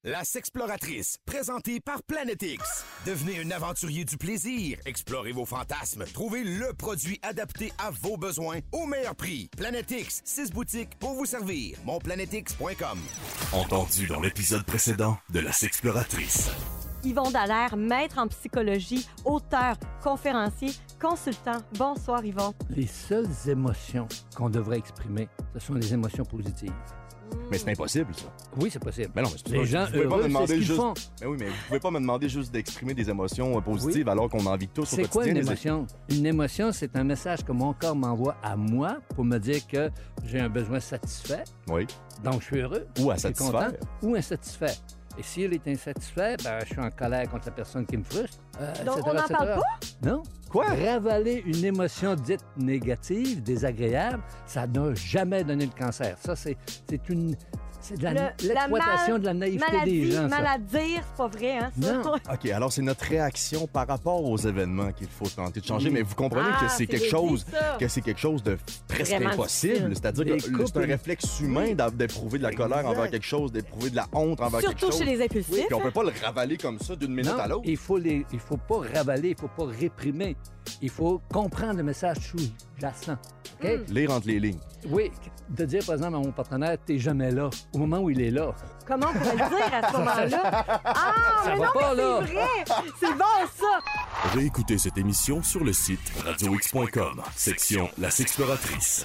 La Sexploratrice, présentée par Planet X. Devenez un aventurier du plaisir. Explorez vos fantasmes. Trouvez le produit adapté à vos besoins au meilleur prix. Planet X, 6 boutiques pour vous servir. Monplanetx.com. Entendu dans l'épisode précédent de La Sexploratrice. Yvon Dallaire, maître en psychologie, auteur, conférencier, consultant. Bonsoir, Yvon. Les seules émotions qu'on devrait exprimer, ce sont les émotions positives. Mais c'est impossible, ça. Oui, c'est possible. Mais non, mais c'est Les gens vous pouvez pas heureux, me demander c'est ce qu'ils juste... font. Mais oui, mais vous pouvez pas me demander juste d'exprimer des émotions positives alors qu'on en vit tous au C'est quoi quotidien. une émotion? Une émotion, c'est un message que mon corps m'envoie à moi pour me dire que j'ai un besoin satisfait, Oui. donc je suis heureux. Ou à je suis satisfaire. content, ou insatisfait. Et s'il est insatisfait, ben, je suis en colère contre la personne qui me frustre. Donc, etc., on n'en etc. parle Non. Quoi? Ravaler une émotion dite négative, désagréable, ça n'a jamais donné le cancer. Ça, c'est de l'exploitation de la naïveté des gens. Ça. Mal à dire, c'est pas vrai, hein, ça? Non. OK, alors c'est notre réaction par rapport aux événements qu'il faut tenter de changer, Oui. mais vous comprenez Ah, que c'est quelque bien chose dit, ça. que c'est quelque chose de presque Vraiment impossible, difficile. c'est-à-dire Les que c'est un couples- réflexe humain d'éprouver de la colère Exact. envers quelque chose, d'éprouver de la honte envers quelque Surtout chose. chez les impulsifs. Oui, puis on peut pas le ravaler comme ça d'une minute Non, à l'autre. il faut pas ravaler, il faut pas réprimer. Il faut comprendre le message sous-jacent. OK? Lire entre les lignes. Oui, de dire, par exemple, à mon partenaire, t'es jamais là, au moment où il est là. Comment on pourrait le dire à ce moment-là? Ah, Ça mais va non, pas, mais là. c'est vrai! C'est bon, ça! Réécoutez cette émission sur le site radiox.com, section La Sexploratrice.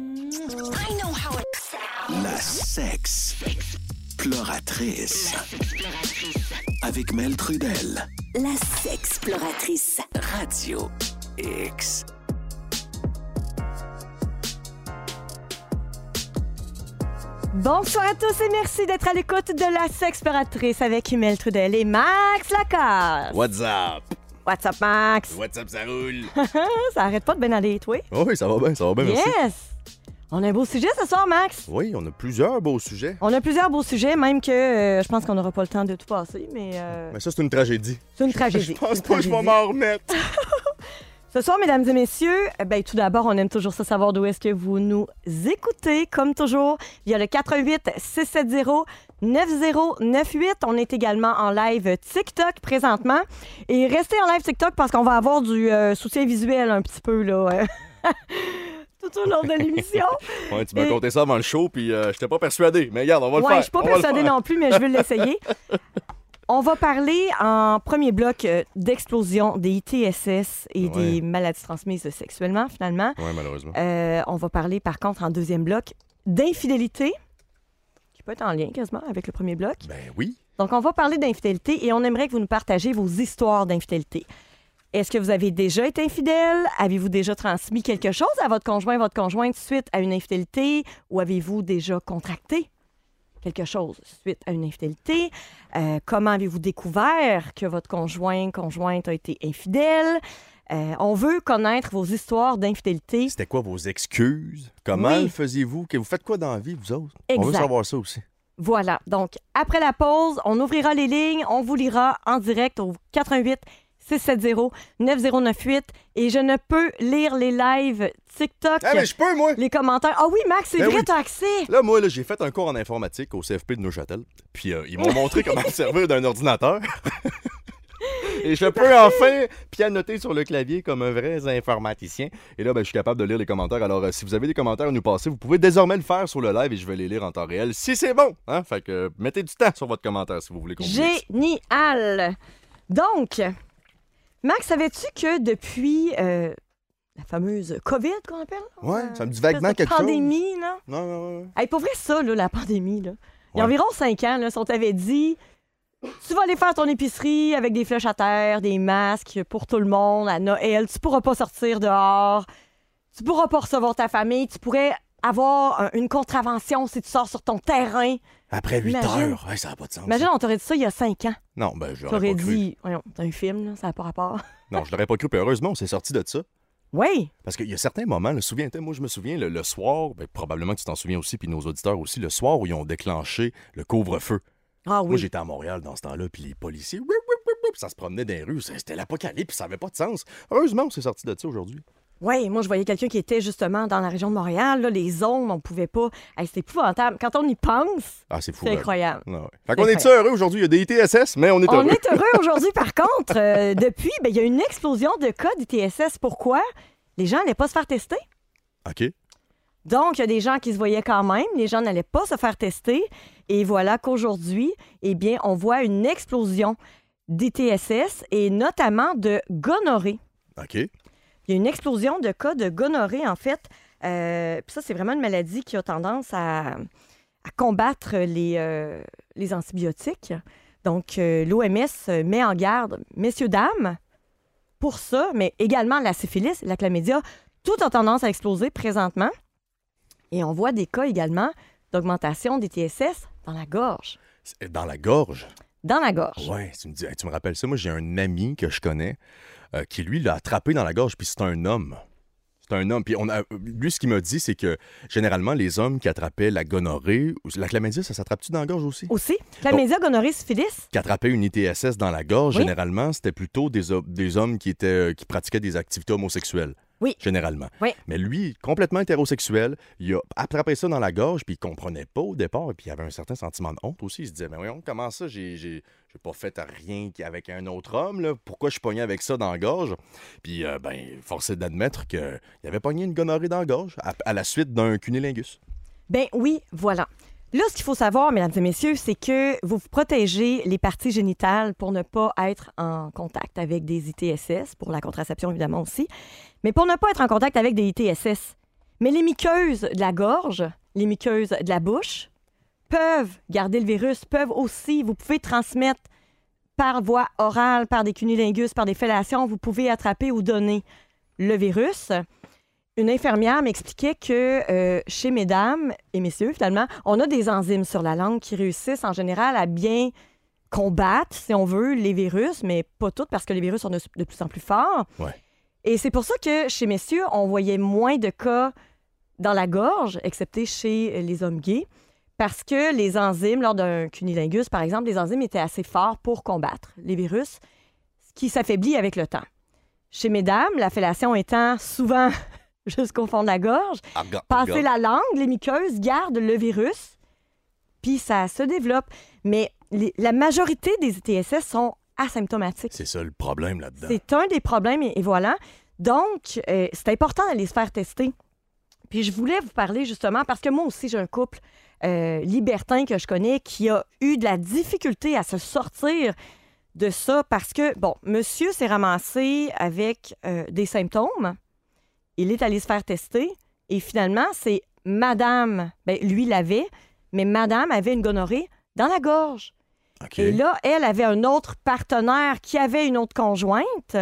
La Sexploratrice. Avec Mel Trudel. La Sexploratrice. Radio X. Bonsoir à tous et merci d'être à l'écoute de la Sexploratrice avec Mel Trudel et Max Lacasse. What's up? What's up, Max? What's up, ça roule? Ça arrête pas de bien aller, toi? Oh oui, ça va bien, merci. Yes! On a un beau sujet ce soir, Max. Oui, on a plusieurs beaux sujets. On a plusieurs beaux sujets, même que je pense qu'on n'aura pas le temps de tout passer, mais Mais ça, c'est une tragédie. c'est une tragédie. Je pense Une pas que je vais tragédie. m'en remettre. Ce soir, mesdames et messieurs, tout d'abord, on aime toujours ça savoir d'où est-ce que vous nous écoutez, comme toujours, via le 88-670-9098. On est également en live TikTok présentement. Et restez en live TikTok parce qu'on va avoir du soutien visuel un petit peu, là, tout au long de l'émission. Ouais, tu m'as Et- conté ça avant le show, puis je t'ai pas persuadé. Mais regarde, on va le faire. Ouais, je suis pas On va le persuadée faire. non plus, mais je veux l'essayer. On va parler en premier bloc d'explosion des ITSS et Ouais. des maladies transmises sexuellement, finalement. Ouais, malheureusement. On va parler, par contre, en deuxième bloc, d'infidélité, qui peut être en lien quasiment avec le premier bloc. Ben oui. Donc, on va parler d'infidélité et on aimerait que vous nous partagiez vos histoires d'infidélité. Est-ce que vous avez déjà été infidèle? Avez-vous déjà transmis quelque chose à votre conjoint, votre conjointe suite à une infidélité? Ou avez-vous déjà contracté quelque chose suite à une infidélité? Comment avez-vous découvert que votre conjointe a été infidèle? On veut connaître vos histoires d'infidélité. C'était quoi vos excuses? Comment Oui. le faisiez-vous? Vous faites quoi dans la vie, vous autres? On veut Exact. savoir ça aussi. Voilà. Donc, après la pause, on ouvrira les lignes. On vous lira en direct au 88-670-9098. Et je ne peux lire les lives TikTok, Ah, mais je peux, moi! les commentaires. Ah oui, Max, c'est Ben vrai, oui. t'as accès. Là, moi, j'ai fait un cours en informatique au CFP de Neuchâtel. Puis ils m'ont montré comment me servir d'un ordinateur. Et je peux enfin pianoter sur le clavier comme un vrai informaticien. Et là, je suis capable de lire les commentaires. Alors, si vous avez des commentaires à nous passer, vous pouvez désormais le faire sur le live et je vais les lire en temps réel si c'est bon. Hein? Fait que mettez du temps sur votre commentaire si vous voulez qu'on vous lise. Génial. Donc, Max, savais-tu que depuis la fameuse COVID qu'on appelle? Ouais, ça me dit espèce vaguement de quelque chose. pandémie, là. Non. Hey, pour vrai, ça, là, la pandémie, là. Il y a Ouais. environ 5 ans, là, si on t'avait dit tu vas aller faire ton épicerie avec des flèches à terre, des masques pour tout le monde à Noël, tu pourras pas sortir dehors, tu pourras pas recevoir ta famille, tu pourrais avoir une contravention si tu sors sur ton terrain. Après 8 Imagine. heures, ouais, ça n'a pas de sens. Imagine, on t'aurait dit ça il y a 5 ans. Non, je Tu l'aurais aurais pas cru. dit, voyons, c'est un film, là, ça n'a pas rapport. Non, je l'aurais pas cru. Puis heureusement, on s'est sorti de ça. Oui, Parce qu'il y a certains moments, souviens-toi, moi je me souviens, le soir, probablement que tu t'en souviens aussi, puis nos auditeurs aussi, le soir où ils ont déclenché le couvre-feu. ah oui. Moi j'étais à Montréal dans ce temps-là, puis les policiers, ça se promenait dans les rues, c'était l'apocalypse, ça n'avait pas de sens. Heureusement, on s'est sorti de ça aujourd'hui. Oui, moi, je voyais quelqu'un qui était justement dans la région de Montréal. Là, les zones, on ne pouvait pas. Hey, c'est épouvantable. Quand on y pense, c'est fou. c'est incroyable. Ouais. Fait qu'on est heureux aujourd'hui. Il y a des ITSS, mais on est heureux. On est heureux aujourd'hui, par contre. Depuis, il y a une explosion de cas d'ITSS. Pourquoi? Les gens n'allaient pas se faire tester. OK. Donc, il y a des gens qui se voyaient quand même. Les gens n'allaient pas se faire tester. Et voilà qu'aujourd'hui, eh bien, on voit une explosion d'ITSS et notamment de gonorrhée. OK. Il y a une explosion de cas de gonorrhée, en fait. Puis ça, c'est vraiment une maladie qui a tendance à combattre les antibiotiques. Donc, l'OMS met en garde, messieurs, dames, pour ça, mais également la syphilis, la chlamydia, tout a tendance à exploser présentement. Et on voit des cas également d'augmentation des TSS dans la gorge. Dans la gorge? Dans la gorge. Oui, tu me rappelles ça. Moi, j'ai un ami que je connais qui, lui, l'a attrapé dans la gorge, puis c'est un homme. C'est un homme. Puis lui, ce qu'il m'a dit, c'est que généralement, les hommes qui attrapaient la gonorrhée, la chlamydia, ça s'attrape-tu dans la gorge aussi? Aussi. Chlamydia, gonorrhée, syphilis. Qui attrapaient une ITSS dans la gorge, oui. Généralement, c'était plutôt des hommes qui pratiquaient des activités homosexuelles. Oui. Généralement. Oui. Mais lui, complètement hétérosexuel, il a attrapé ça dans la gorge, puis il comprenait pas au départ, puis il avait un certain sentiment de honte aussi. Il se disait, mais voyons, comment ça, j'ai pas fait rien avec un autre homme, là? Pourquoi je pognais avec ça dans la gorge? Puis, force est d'admettre qu'il avait pogné une gonorrhée dans la gorge à la suite d'un cunnilingus. Ben oui, voilà. Là, ce qu'il faut savoir, mesdames et messieurs, c'est que vous protégez les parties génitales pour ne pas être en contact avec des ITSS, pour la contraception évidemment aussi, mais pour ne pas être en contact avec des ITSS. Mais les muqueuses de la gorge, les muqueuses de la bouche, peuvent garder le virus, peuvent aussi, vous pouvez transmettre par voie orale, par des cunnilingus, par des fellations, vous pouvez attraper ou donner le virus. Une infirmière m'expliquait que chez mesdames et messieurs, finalement, on a des enzymes sur la langue qui réussissent en général à bien combattre, si on veut, les virus, mais pas toutes parce que les virus sont de plus en plus forts. Ouais. Et c'est pour ça que chez messieurs, on voyait moins de cas dans la gorge, excepté chez les hommes gays, parce que les enzymes, lors d'un cunnilingus, par exemple, les enzymes étaient assez forts pour combattre les virus, ce qui s'affaiblit avec le temps. Chez mesdames, la fellation étant souvent jusqu'au fond de la gorge, passer la langue, les muqueuses gardent le virus, puis ça se développe. Mais la majorité des ITSS sont asymptomatiques. C'est ça le problème là-dedans. C'est un des problèmes, et voilà. Donc, c'est important d'aller se faire tester. Puis je voulais vous parler justement, parce que moi aussi, j'ai un couple libertin que je connais qui a eu de la difficulté à se sortir de ça parce que, bon, monsieur s'est ramassé avec des symptômes. Il est allé se faire tester et finalement, c'est madame, lui l'avait, mais madame avait une gonorrhée dans la gorge. Okay. Et là, elle avait un autre partenaire qui avait une autre conjointe.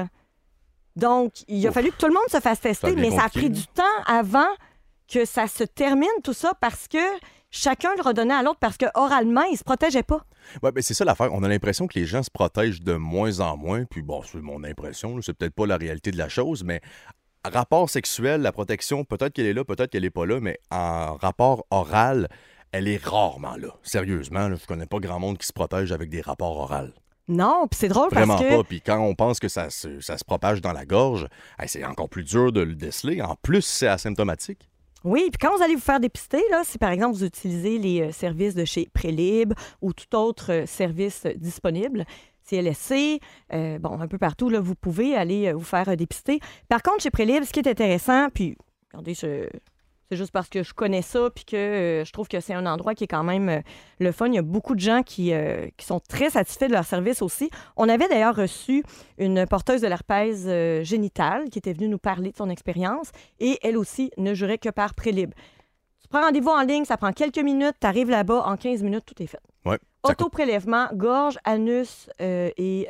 Donc, il a fallu que tout le monde se fasse tester, mais ça a pris du temps avant que ça se termine tout ça parce que chacun le redonnait à l'autre parce que oralement, ils se protégeaient pas. Oui, bien c'est ça l'affaire. On a l'impression que les gens se protègent de moins en moins. Puis bon, c'est mon impression, là, c'est peut-être pas la réalité de la chose, mais rapport sexuel, la protection, peut-être qu'elle est là, peut-être qu'elle est pas là, mais en rapport oral, elle est rarement là. Sérieusement, là, je connais pas grand monde qui se protège avec des rapports oraux. Non, puis c'est drôle vraiment parce que... pas. Puis quand on pense que ça se propage dans la gorge, c'est encore plus dur de le déceler. En plus, c'est asymptomatique. Oui, puis quand vous allez vous faire dépister, là, si par exemple vous utilisez les services de chez Prélib ou tout autre service disponible, CLSC, un peu partout, là, vous pouvez aller vous faire dépister. Par contre, chez Prélib, ce qui est intéressant, puis regardez, c'est juste parce que je connais ça puis que je trouve que c'est un endroit qui est quand même le fun. Il y a beaucoup de gens qui sont très satisfaits de leur service aussi. On avait d'ailleurs reçu une porteuse de l'herpès génitale qui était venue nous parler de son expérience et elle aussi ne jurait que par Prélib. Tu prends rendez-vous en ligne, ça prend quelques minutes, tu arrives là-bas, en 15 minutes, tout est fait. Ouais, auto-prélèvement, gorge, anus et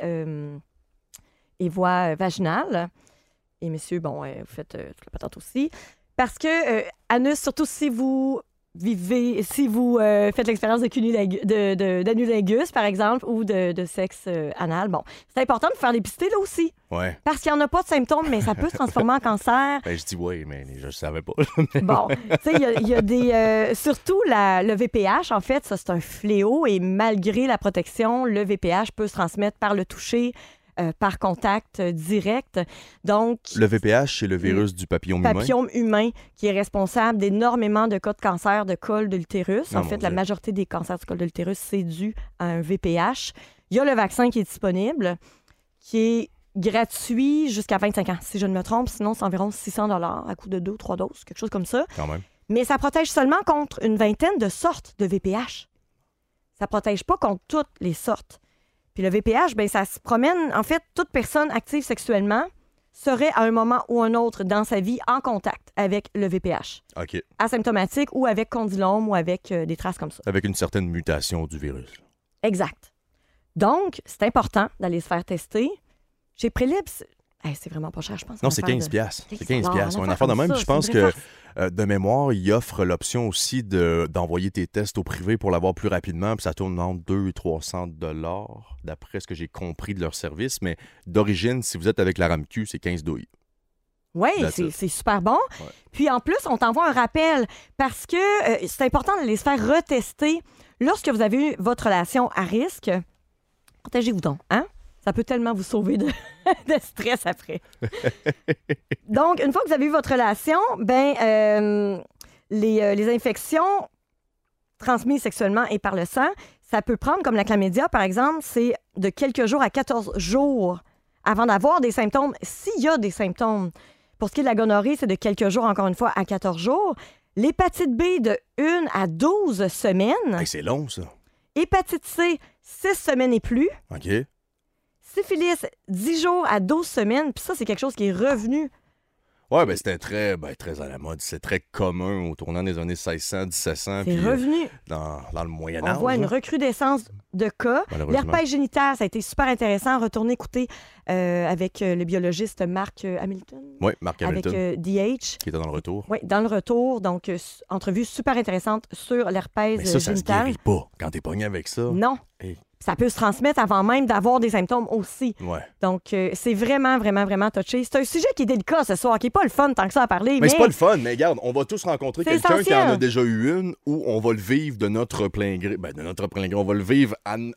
voie vaginale. Et messieurs, vous faites toute la patente aussi. Parce que, anus, surtout si vous faites l'expérience d'anulingus, par exemple, ou de sexe anal, c'est important de faire dépister là aussi. Ouais. Parce qu'il n'y en a pas de symptômes, mais ça peut se transformer en cancer. Je dis oui, mais je ne savais pas. Bon, tu sais, il y a des... surtout le VPH, en fait, ça, c'est un fléau. Et malgré la protection, le VPH peut se transmettre par le toucher, par contact direct. Donc, Le VPH, c'est le virus du papillome humain qui est responsable d'énormément de cas de cancer de col de l'utérus. En mon fait, la Dieu. majorité des cancers du col de l'utérus, c'est dû à un VPH. Il y a le vaccin qui est disponible, qui est gratuit jusqu'à 25 ans, si je ne me trompe. Sinon, c'est environ 600 $ à coût de 2 ou 3 doses, quelque chose comme ça. quand même. Mais ça protège seulement contre une vingtaine de sortes de VPH. Ça ne protège pas contre toutes les sortes. Puis le VPH, bien, ça se promène. En fait, toute personne active sexuellement serait à un moment ou un autre dans sa vie en contact avec le VPH. OK. Asymptomatique ou avec condylome ou avec des traces comme ça. Avec une certaine mutation du virus. Exact. Donc, c'est important d'aller se faire tester. Chez Prélib, c'est vraiment pas cher, je pense. Non, une c'est affaire 15 de- piastres. C'est 15 15 piastres. une Une affaire affaire de comme même. ça, Puis je pense c'est une que, vraie farce. de mémoire, il offre l'option aussi d'envoyer tes tests au privé pour l'avoir plus rapidement. Puis ça tourne entre 200 et 300 $, d'après ce que j'ai compris de leur service. Mais d'origine, si vous êtes avec la RAMQ, c'est 15 douilles. Oui, That's it. c'est super bon. Ouais. Puis en plus, on t'envoie un rappel parce que c'est important de les se faire retester lorsque vous avez eu votre relation à risque. Protégez-vous donc, hein? Ça peut tellement vous sauver de, de stress après. Donc, une fois que vous avez eu votre relation, les infections transmises sexuellement et par le sang, ça peut prendre, comme la chlamydia, par exemple, c'est de quelques jours à 14 jours avant d'avoir des symptômes, s'il y a des symptômes. Pour ce qui est de la gonorrhée, c'est de quelques jours, encore une fois, à 14 jours. L'hépatite B, de 1 à 12 semaines. Hey, c'est long, ça. Hépatite C, 6 semaines et plus. OK. Syphilis, 10 jours à 12 semaines. Puis ça, c'est quelque chose qui est revenu. Ouais, ben c'était très à la mode. C'est très commun au tournant des années 1600, 1700. C'est puis, revenu. dans le Moyen On Âge. voit une là. recrudescence de cas. Malheureusement. L'herpès génital, ça a été super intéressant. Retournez écouter avec le biologiste Mark Hamilton. Oui, Mark Avec Hamilton, DH. qui était dans le retour. Oui, dans le retour. Donc, entrevue super intéressante sur l'herpès Mais ça se génital. guérit pas quand t'es pogné avec ça. Non. Hey. Ça peut se transmettre avant même d'avoir des symptômes aussi. Ouais. Donc, c'est vraiment, vraiment, vraiment touché. C'est un sujet qui est délicat ce soir, qui n'est pas le fun tant que ça à parler. Mais c'est pas le fun, mais regarde, on va tous rencontrer C'est quelqu'un qui en a essentiel. déjà eu une ou on va le vivre de notre plein gré. Ben, de notre plein gré, on va le vivre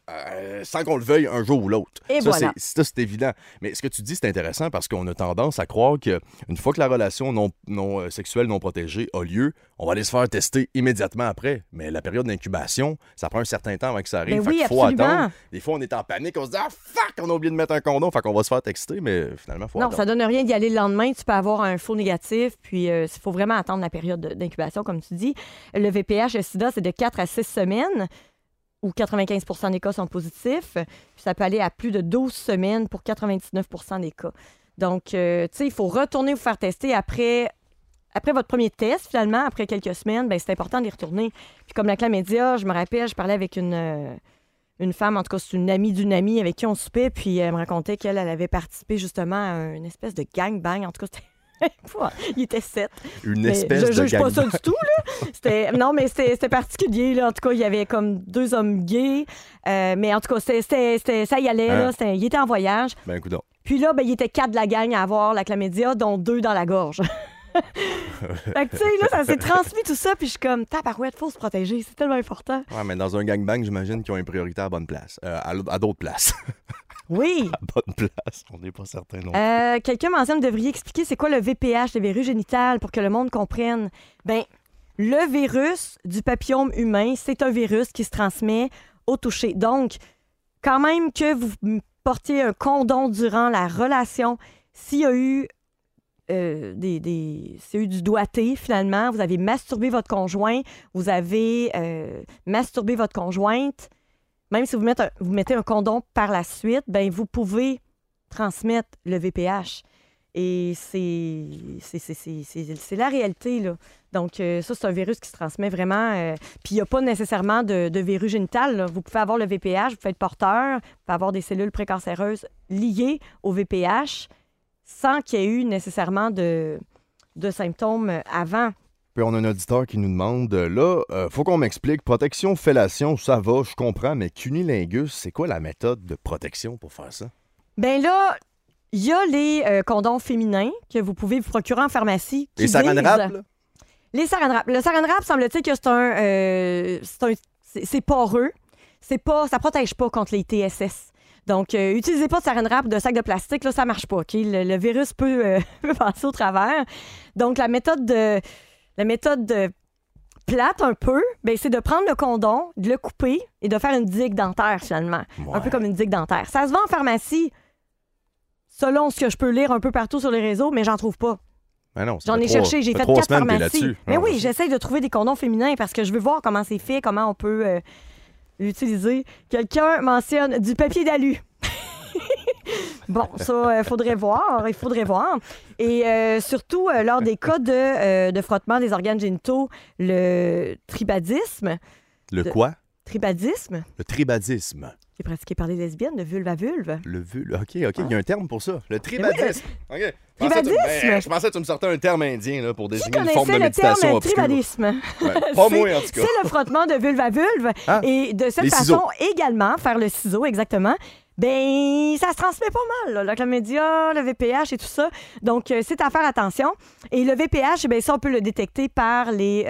sans qu'on le veuille un jour ou l'autre. Et Ça, voilà. c'est évident. Mais ce que tu dis, c'est intéressant parce qu'on a tendance à croire qu'une fois que la relation non sexuelle non protégée a lieu, on va aller se faire tester immédiatement après. Mais la période d'incubation, ça prend un certain temps avant que ça arrive. Ben Fait oui, qu'il faut absolument. attendre. Des fois, on est en panique, on se dit « Ah, fuck, on a oublié de mettre un condom! » Fait qu'on va se faire texter, mais finalement, il faut Non, attendre. ça donne rien d'y aller le lendemain. Tu peux avoir un faux négatif, puis il faut vraiment attendre la période d'incubation, comme tu dis. Le VPH, le sida, c'est de 4 à 6 semaines, où 95 des cas sont positifs. Puis ça peut aller à plus de 12 semaines pour 99 des cas. Donc, tu sais, il faut retourner vous faire tester après votre premier test, finalement, après quelques semaines. C'est important d'y retourner. Puis comme la chlamydia, je me rappelle, je parlais avec une femme, en tout cas, c'est une amie d'une amie avec qui on soupait, puis elle me racontait qu'elle avait participé justement à une espèce de gangbang. En tout cas, c'était... Il était 7. Une Mais espèce je de juge pas ça gang. du tout, là. Non, mais c'était particulier, là. En tout cas, il y avait comme 2 hommes gays. Mais en tout cas, ça y allait, Hein? là. Il était en voyage. Ben, écoute donc. Puis là, il était 4 de la gang à avoir la chlamydia, dont 2 dans la gorge. Fait que, tu sais, là, ça s'est transmis tout ça, puis je suis comme, tabarouette, faut se protéger, c'est tellement important. Ouais, mais dans un gangbang, j'imagine qu'ils ont une priorité à bonne place. À d'autres places. Oui. À bonne place. On n'est pas certain non. Quelqu'un mentionne, vous devriez expliquer c'est quoi le VPH, le virus génital, pour que le monde comprenne. Ben, le virus du papillome humain, c'est un virus qui se transmet au toucher. Donc, quand même que vous portiez un condom durant la relation, s'il y a eu s'il y a eu du doigté, finalement, vous avez masturbé votre conjoint, vous avez masturbé votre conjointe, même si vous mettez un condom par la suite, ben vous pouvez transmettre le VPH. Et c'est la réalité, là. Donc, ça, c'est un virus qui se transmet vraiment. Puis, il n'y a pas nécessairement de virus génital, là. Vous pouvez avoir le VPH, vous pouvez être porteur, vous pouvez avoir des cellules précancéreuses liées au VPH sans qu'il y ait eu nécessairement de symptômes avant. Puis on a un auditeur qui nous demande, là, faut qu'on m'explique, protection, fellation, ça va, je comprends, mais cunilingus, c'est quoi la méthode de protection pour faire ça? Ben là, il y a les condoms féminins que vous pouvez vous procurer en pharmacie. Les saran wrap, là? Les saran wrap. Le saran wrap, semble-t-il que c'est poreux. Ça protège pas contre les TSS. Donc, utilisez pas de saran wrap ou de sac de plastique, là, ça marche pas, OK? Le virus peut passer au travers. Donc, la méthode plate un peu, ben, c'est de prendre le condom, de le couper et de faire une digue dentaire, finalement. Ouais. Un peu comme une digue dentaire. Ça se vend en pharmacie, selon ce que je peux lire un peu partout sur les réseaux, mais j'en trouve pas. Ben non, J'en ai cherché, j'ai fait 4 pharmacies. là-dessus. Mais Non, oui, je- j'essaye de trouver des condoms féminins parce que je veux voir comment c'est fait, comment on peut l'utiliser. Quelqu'un mentionne du papier d'alu. Bon, ça, il faudrait voir. Et surtout, lors des cas de frottement des organes génitaux, le tribadisme. Le quoi? Tribadisme, Le tribadisme. qui est pratiqué par les lesbiennes, de vulve à vulve. Le OK, il y a un terme pour ça. Le tribadisme. OK. Tribadisme? Je pensais que tu me sortais un terme indien là, pour Qui désigner une forme de connaissait le terme méditation obscure. tribadisme? Ouais, pas moi, en tout cas. C'est le frottement de vulve à vulve. Ah, Et de cette les façon, ciseaux. également, faire le ciseau, exactement, ben ça se transmet pas mal, là, le chlamydia, le VPH et tout ça. Donc, c'est à faire attention. Et le VPH, ben ça, on peut le détecter par les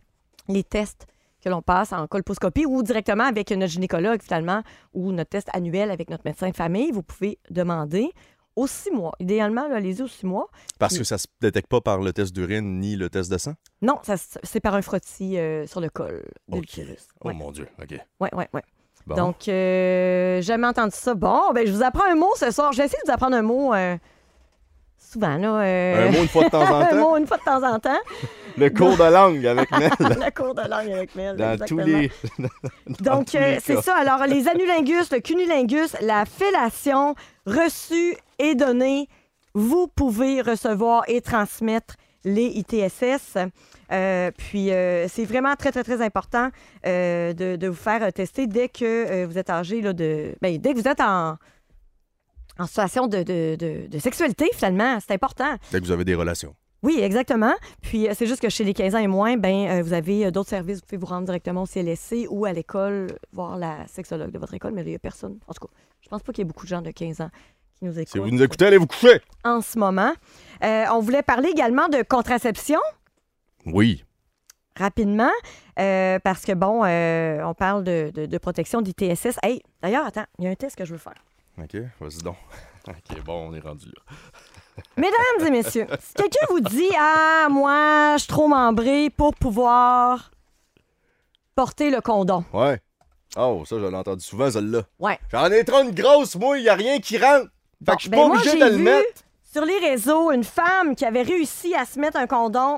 tests que l'on passe en colposcopie ou directement avec notre gynécologue, finalement, ou notre test annuel avec notre médecin de famille. Vous pouvez demander aux 6 mois. Idéalement, là, allez-y aux 6 mois. Parce que ça se détecte pas par le test d'urine ni le test de sang? Non, c'est par un frottis sur le col de OK. l'utérus. Oh Ouais. mon Dieu, OK. Ouais. Bon. Donc, jamais entendu ça. Bon, ben je vous apprends un mot ce soir. Je vais essayer de vous apprendre un mot souvent, là. Un mot une fois de temps en un temps? mot une fois de temps en temps. Le cours de langue avec Mel. Le cours de langue avec Mel. Dans exactement. tous les... Donc, tous les c'est cas. ça. Alors, les anulingus, le cunnilingus, la fellation reçue et donnée, vous pouvez recevoir et transmettre les ITSS. Puis, c'est vraiment très, très, très important de vous faire tester dès que vous êtes âgé, là, dès que vous êtes en situation de sexualité, finalement. C'est important. Dès que vous avez des relations. Oui, exactement. Puis, c'est juste que chez les 15 ans et moins, vous avez d'autres services. Vous pouvez vous rendre directement au CLSC ou à l'école, voir la sexologue de votre école, mais il n'y a personne. En tout cas, je pense pas qu'il y ait beaucoup de gens de 15 ans qui nous écoutent. Si vous nous écoutez, allez vous coucher. En ce moment. On voulait parler également de contraception, Oui. rapidement, parce que, bon, on parle de protection d'ITSS. Hey, d'ailleurs, attends, il y a un test que je veux faire. OK, vas-y donc. OK, bon, on est rendu là. Mesdames et messieurs, si quelqu'un vous dit « Ah, moi, je suis trop membré pour pouvoir porter le condom. Ouais. Oh, ça, je l'ai entendu souvent, celle-là. » Ouais. J'en ai trop une grosse, moi, il n'y a rien qui rentre. Fait que je suis pas moi, obligé j'ai de le vu mettre. sur les réseaux une femme qui avait réussi à se mettre un condom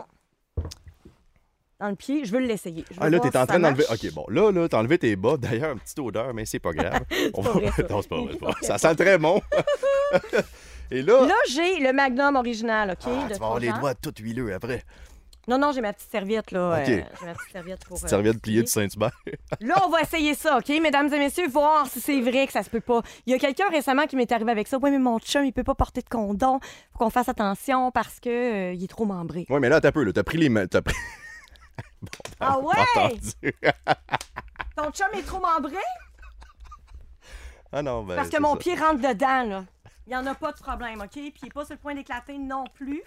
dans le pied. Je veux l'essayer. Je veux Ah là, voir t'es en si train ça d'enlever. marche. OK, bon, là, t'as enlevé tes bas. D'ailleurs, une petite odeur, mais c'est pas grave. pas vrai, ça. Non, c'est pas vrai. c'est pas vrai. Ça sent très bon. Et là, Là, j'ai le Magnum original, OK? tu de vas avoir trois les ans. doigts tout huileux après. Non, j'ai ma petite serviette, là. OK. J'ai ma petite serviette pour... Petite serviette pliée du plier. Saint-Hubert. Là, on va essayer ça, OK, mesdames et messieurs, voir si c'est vrai que ça se peut pas. Il y a quelqu'un récemment qui m'est arrivé avec ça. Oui, mais mon chum, il peut pas porter de condom. Faut qu'on fasse attention parce que il est trop membré. Ouais, mais là, t'as peu, là. T'as pris les. T'as pris. Ah ouais? Entendu. Ton chum est trop membré? Ah non, ben. Parce que c'est mon ça. pied rentre dedans, là. Il n'y en a pas de problème, OK? Puis il n'est pas sur le point d'éclater non plus.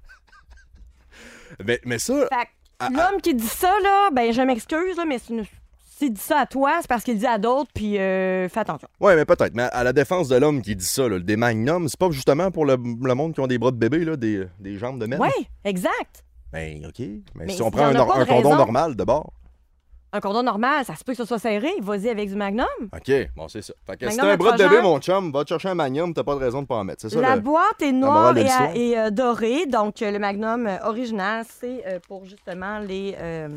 Mais ça. Fait que l'homme qui dit ça, là, ben je m'excuse, là, mais s'il dit ça à toi, c'est parce qu'il le dit à d'autres, puis fais attention. Ouais, mais peut-être. Mais à la défense de l'homme qui dit ça, là, des magnums, c'est pas justement pour le monde qui ont des bras de bébé, là, des jambes de merde? Oui, exact. Ben, OK. Mais Mais si on il prend y en a pas de un condom raison. normal, d'abord. Un condom normal, ça se peut que ce soit serré. Vas-y avec du Magnum. OK, bon, c'est ça. Fait que si Magnum t'as un bras de bébé, Trojan. mon chum, va te chercher un magnum, t'as pas de raison de pas en mettre. C'est ça, La le... boîte est morale noire de et, l'histoire. dorée. Donc, le Magnum original, c'est pour justement les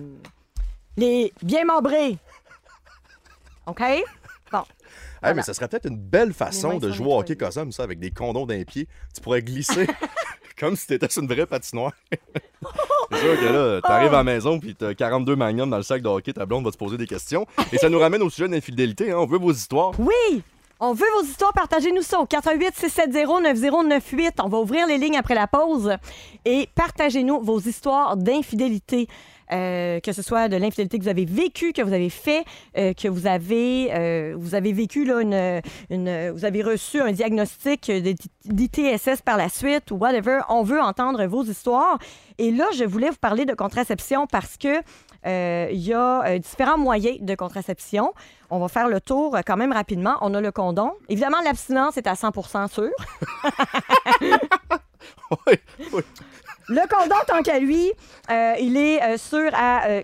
bien membrés. OK? Bon. Hey, mais ça serait peut-être une belle façon mains de sont jouer au hockey nettoyées. comme ça, avec des condoms d'un pied. Tu pourrais glisser comme si t'étais sur une vraie patinoire. C'est sûr que là, t'arrives à la maison puis t'as 42 magnums dans le sac de hockey, ta blonde va te poser des questions. Et ça nous ramène au sujet de l'infidélité, hein. On veut vos histoires. Oui! On veut vos histoires. Partagez-nous ça au 418-670-9098. On va ouvrir les lignes après la pause. Et partagez-nous vos histoires d'infidélité. Que ce soit de l'infidélité que vous avez vécue, que vous avez fait, que vous avez vécu là, vous avez reçu un diagnostic d'ITSS par la suite ou whatever. On veut entendre vos histoires. Et là, je voulais vous parler de contraception parce que il y a différents moyens de contraception. On va faire le tour quand même rapidement. On a le condom. Évidemment, l'abstinence est à 100% sûre. Oui. Le condom, tant qu'à lui, il est sûr à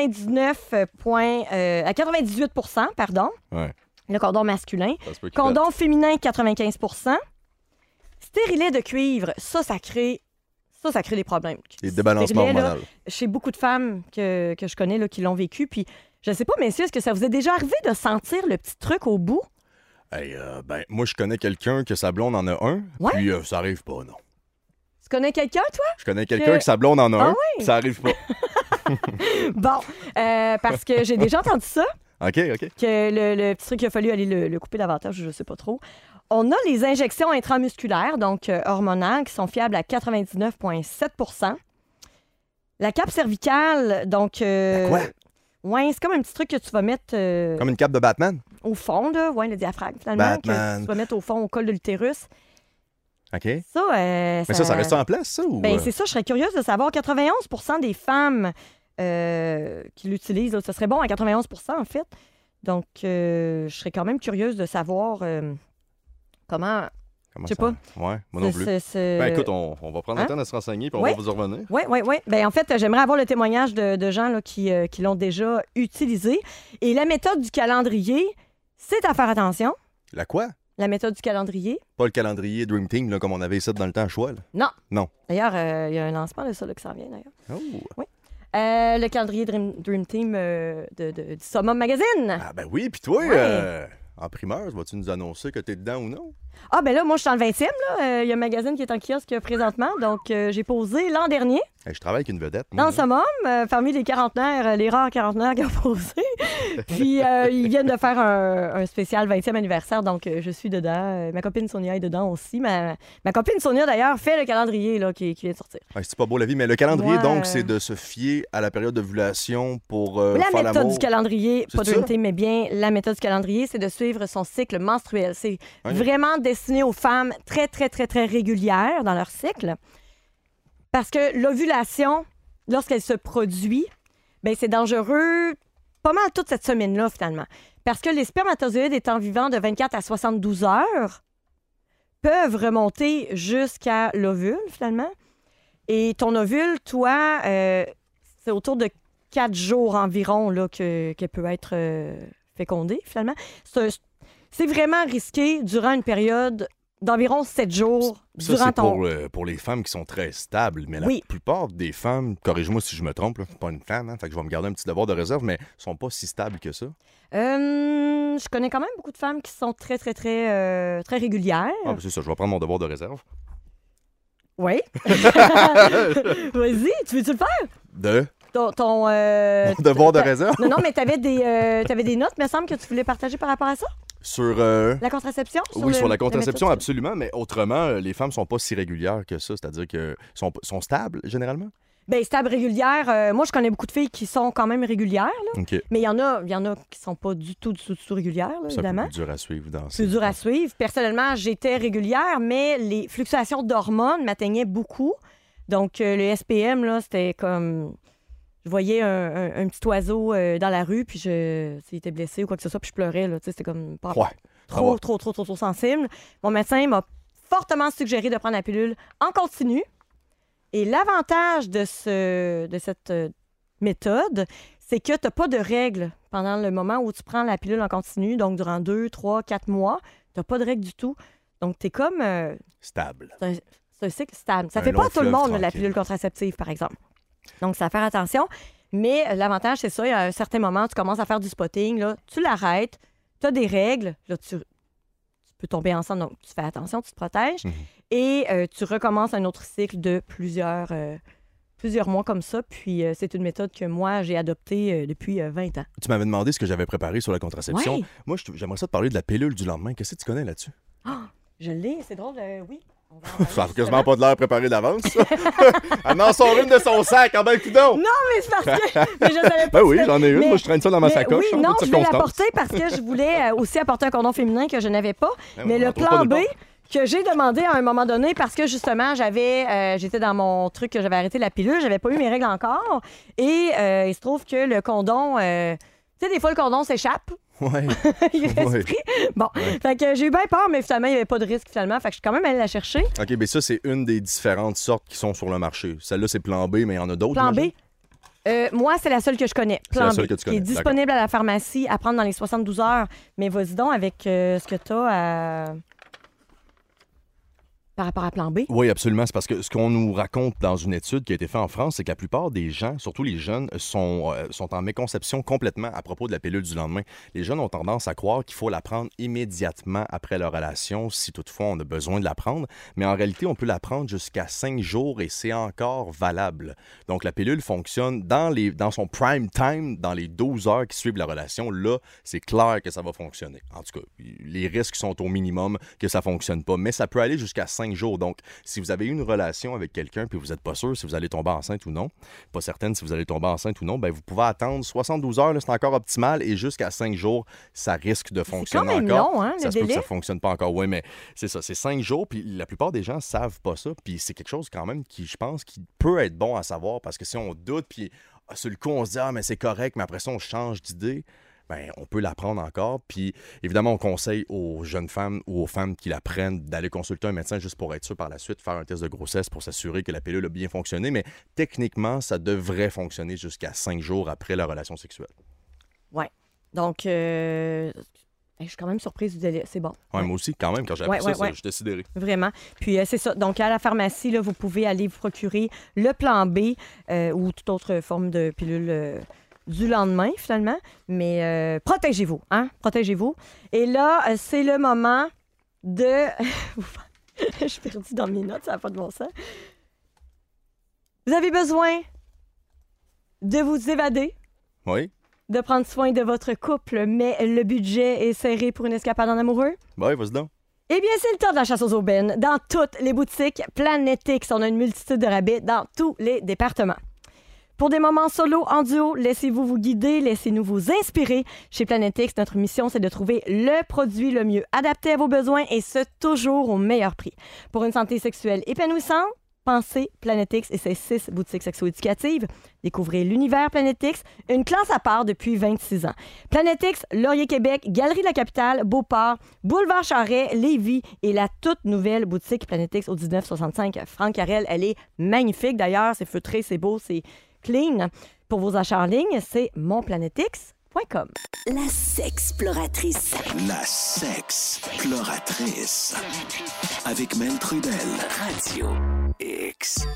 98%, pardon. Ouais. Le condom masculin. Ça se peut qu'il Condom féminin, 95%. Stérilet de cuivre, ça crée des problèmes. Des débalancements Stérilet, là, hormonaux. chez beaucoup de femmes que je connais là, qui l'ont vécu. Puis, je ne sais pas, messieurs, est-ce que ça vous est déjà arrivé de sentir le petit truc au bout? Hey, moi, je connais quelqu'un que sa blonde en a un, Ouais? puis ça arrive pas, non. Tu connais quelqu'un, toi? Je connais quelqu'un que sa blonde en a Ah un, oui? puis ça arrive pas. Bon, parce que j'ai déjà entendu ça, OK. que le petit truc, il a fallu aller le couper davantage, je ne sais pas trop. On a les injections intramusculaires, donc hormonales, qui sont fiables à 99,7%. La cape cervicale, donc... Quoi? Ouais, c'est comme un petit truc que tu vas mettre Comme une cape de Batman? au fond, là. Ouais, le diaphragme, finalement. Batman. Que tu vas mettre au fond, au col de l'utérus. OK. Ça, Mais ça reste en place, ça? Ou... Ben, c'est ça, je serais curieuse de savoir. 91% des femmes qui l'utilisent, là, ça serait bon à 91%, en fait. Donc, je serais quand même curieuse de savoir comment... Comment je sais ça? pas. Ouais, moi non plus. Ben écoute, on va prendre le temps de se renseigner puis on Ouais. va vous en revenir. Oui. Ben, en fait, j'aimerais avoir le témoignage de gens là, qui l'ont déjà utilisé. Et la méthode du calendrier, c'est à faire attention. La quoi? La méthode du calendrier. Pas le calendrier Dream Team, là, comme on avait ça dans le temps à choix. Là. Non. Non. D'ailleurs, il y a un lancement de ça là, qui s'en vient, d'ailleurs. Oh. Oui. Le calendrier Dream Team du Summum Magazine. Ah ben oui, puis toi, Ouais. en primeur, vas-tu nous annoncer que t'es dedans ou non? Ah, ben là, moi, je suis dans le 20e. là. Il y a un magazine qui est en kiosque présentement. Donc, j'ai posé l'an dernier Hey, je travaille avec une vedette. dans moi, le Summum, parmi les quarantenaires, les rares quarantenaires qui ont posé. Puis, ils viennent de faire un spécial 20e anniversaire. Donc, je suis dedans. Ma copine Sonia est dedans aussi. Ma copine Sonia, d'ailleurs, fait le calendrier là, qui vient de sortir. Ouais, c'est pas beau la vie, mais le calendrier, Ouais. donc, c'est de se fier à la période d'ovulation pour La faire méthode l'amour. du calendrier, C'est pas ça? Dream Team, mais bien la méthode du calendrier, c'est de suivre son cycle menstruel. C'est Ouais. vraiment destiné aux femmes très, très, très, très régulières dans leur cycle. Parce que l'ovulation, lorsqu'elle se produit, ben c'est dangereux pas mal toute cette semaine-là, finalement. Parce que les spermatozoïdes étant vivants de 24 à 72 heures peuvent remonter jusqu'à l'ovule, finalement. Et ton ovule, toi, c'est autour de 4 jours environ là, qu'elle peut être fécondée, finalement. C'est vraiment risqué durant une période d'environ 7 jours Ça, durant c'est ton... pour les femmes qui sont très stables, mais la Oui. plupart des femmes, corrige-moi si je me trompe, là, je suis pas une femme, hein, fait que je vais me garder un petit devoir de réserve, mais sont pas si stables que ça. Je connais quand même beaucoup de femmes qui sont très, très, très, très régulières. Ah, ben c'est ça, je vais prendre mon devoir de réserve. Oui. Vas-y, tu veux-tu le faire? De? Ton Mon devoir de réserve? Non, mais t'avais des notes, me semble, que tu voulais partager par rapport à ça? Sur... La contraception? Oui, sur la méthode contraception, sur- absolument, mais autrement, les femmes sont pas si régulières que ça, c'est-à-dire que sont stables, généralement. Bien, stable régulière. Moi, je connais beaucoup de filles qui sont quand même régulières, là. OK. Mais il y en a qui sont pas du tout régulières, là, C'est un peu évidemment. plus dur à suivre dans Plus dur à suivre. Personnellement, j'étais régulière, mais les fluctuations d'hormones m'atteignaient beaucoup. Donc, le SPM, là, c'était comme... Je voyais un petit oiseau dans la rue, puis s'il était blessé ou quoi que ce soit, puis je pleurais, là. Tu sais, c'était comme pas Ouais. trop sensible. Mon médecin m'a fortement suggéré de prendre la pilule en continu. Et l'avantage de cette méthode, c'est que tu n'as pas de règles pendant le moment où tu prends la pilule en continu, donc durant 2, 3, 4 mois. Tu n'as pas de règles du tout. Donc, tu es comme... Stable. c'est un cycle stable. Ça Un fait pas long à tout le fleuve monde, la tranquille. pilule contraceptive, par exemple. Donc, ça à faire attention. Mais l'avantage, c'est ça. Il y a un certain moment, tu commences à faire du spotting. Là, tu l'arrêtes. Tu as des règles. Là, tu peux tomber enceinte. Donc, tu fais attention, tu te protèges. Mhm. Et tu recommences un autre cycle de plusieurs mois comme ça. Puis, c'est une méthode que moi, j'ai adoptée depuis 20 ans. Tu m'avais demandé ce que j'avais préparé sur la contraception. Ouais. Moi, j'aimerais ça te parler de la pilule du lendemain. Qu'est-ce que tu connais là-dessus? Je l'ai. C'est drôle. Oui. On va en Ça parler, n'a quasiment pas de l'air préparé d'avance. ça. Elle en sort une de son sac, en bel coudon. Non, mais c'est parce que mais je savais pas. Ben oui, si- j'en ai une. mais- Moi, je traîne ça dans ma mais sacoche. Oui, en non, toutes je vais circonstances. l'apporter parce que je voulais aussi apporter un condom féminin que je n'avais pas. Ben, mais on le en trouve pas plan B, nulle que j'ai demandé à un moment donné parce que justement, j'étais dans mon truc que j'avais arrêté la pilule, j'avais pas eu mes règles encore. Et il se trouve que le condom, tu sais, des fois, le condom s'échappe. Ouais. Il reste pris. Bon, fait que j'ai eu bien peur, mais finalement, il n'y avait pas de risque finalement. Fait que je suis quand même allée la chercher. OK, mais ça, c'est une des différentes sortes qui sont sur le marché. Celle-là, c'est plan B, mais il y en a d'autres. Plan B? j'imagine? Moi, c'est la seule que je connais. C'est Plan la seule B, que tu qui est connais, disponible à la pharmacie à prendre dans les 72 heures. Mais vas-y donc avec ce que tu as par rapport à Plan B. Oui, absolument. C'est parce que ce qu'on nous raconte dans une étude qui a été faite en France, c'est que la plupart des gens, surtout les jeunes, sont en méconception complètement à propos de la pilule du lendemain. Les jeunes ont tendance à croire qu'il faut la prendre immédiatement après leur relation, si toutefois on a besoin de la prendre. Mais en réalité, on peut la prendre jusqu'à 5 jours et c'est encore valable. Donc, la pilule fonctionne dans son prime time, dans les 12 heures qui suivent la relation. Là, c'est clair que ça va fonctionner. En tout cas, les risques sont au minimum que ça ne fonctionne pas. Mais ça peut aller jusqu'à 5 jours. Donc, si vous avez eu une relation avec quelqu'un puis vous n'êtes pas sûr si vous allez tomber enceinte ou non, pas certaine si vous allez tomber enceinte ou non, ben vous pouvez attendre 72 heures, là, c'est encore optimal, et jusqu'à 5 jours, ça risque de fonctionner quand même encore. long, hein, ça le se peut que délai? ça ne fonctionne pas encore. Oui, mais c'est ça, c'est 5 jours, puis la plupart des gens ne savent pas ça, puis c'est quelque chose quand même qui, je pense, qui peut être bon à savoir, parce que si on doute, puis sur le coup, on se dit « Ah, mais c'est correct », mais après ça, on change d'idée. Ben, on peut la prendre encore. Puis, évidemment, on conseille aux jeunes femmes ou aux femmes qui la prennent d'aller consulter un médecin juste pour être sûr par la suite, faire un test de grossesse pour s'assurer que la pilule a bien fonctionné. Mais techniquement, ça devrait fonctionner jusqu'à 5 jours après la relation sexuelle. Oui. Donc, je suis quand même surprise du délai. C'est bon. Ouais, moi aussi, quand même, quand j'ai appris ça, j'étais sidéré. Vraiment. Puis, c'est ça. Donc, à la pharmacie, là, vous pouvez aller vous procurer le plan B ou toute autre forme de pilule du lendemain, finalement. Mais protégez-vous, hein? Protégez-vous. Et là, c'est le moment de... Je suis perdue dans mes notes, ça n'a pas de bon sens. Vous avez besoin de vous évader, Oui? de prendre soin de votre couple, mais le budget est serré pour une escapade en amoureux? Oui, vas-y donc. Eh bien, c'est le temps de la chasse aux aubaines. Dans toutes les boutiques Planetix, on a une multitude de rabais dans tous les départements. Pour des moments solo, en duo, laissez-vous vous guider, laissez-nous vous inspirer. Chez Planetix, notre mission, c'est de trouver le produit le mieux adapté à vos besoins et ce, toujours au meilleur prix. Pour une santé sexuelle épanouissante, pensez Planetix et ses 6 boutiques sexo-éducatives. Découvrez l'univers Planetix, une classe à part depuis 26 ans. Planetix, Laurier-Québec, Galerie de la Capitale, Beauport, Boulevard Charest, Lévis et la toute nouvelle boutique Planetix au 1965 Franck Carrel. Elle est magnifique d'ailleurs, c'est feutré, c'est beau, c'est clean. Pour vos achats en ligne, c'est monplanetix.com. La sexploratrice. La sexploratrice. Avec Mel Trudel. Radio X.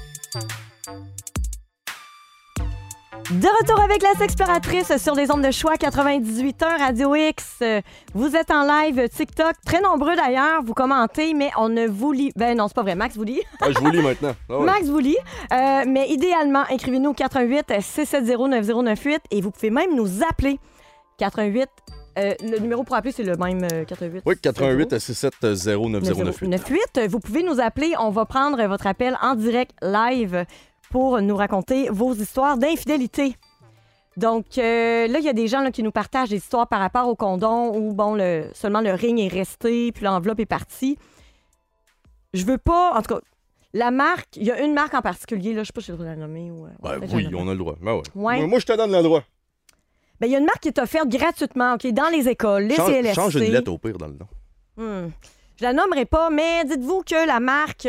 De retour avec la sexploratrice sur les ondes de choix 98.1 Radio X. Vous êtes en live TikTok, très nombreux d'ailleurs, vous commentez, mais on ne vous lit... Ben non, c'est pas vrai, Max vous lit. Ah, je vous lis maintenant. Ah ouais. Max vous lit, mais idéalement, écrivez-nous au 418-670-9098 et vous pouvez même nous appeler. 418, le numéro pour appeler, c'est le même 418. Oui, 88-670-9098. Vous pouvez nous appeler, on va prendre votre appel en direct live pour nous raconter vos histoires d'infidélité. Donc, là, il y a des gens là, qui nous partagent des histoires par rapport au condom où, bon, seulement le ring est resté, puis l'enveloppe est partie. Je veux pas... En tout cas, la marque... Il y a une marque en particulier, là, je sais pas si j'ai le droit de la nommer ou... Oui, on a le droit. Ben ouais. Ouais. Moi, je te donne le droit. Ben, il y a une marque qui est offerte gratuitement, OK, dans les écoles, les CLSC. Change une lettre au pire dans le nom. Je la nommerai pas, mais dites-vous que la marque...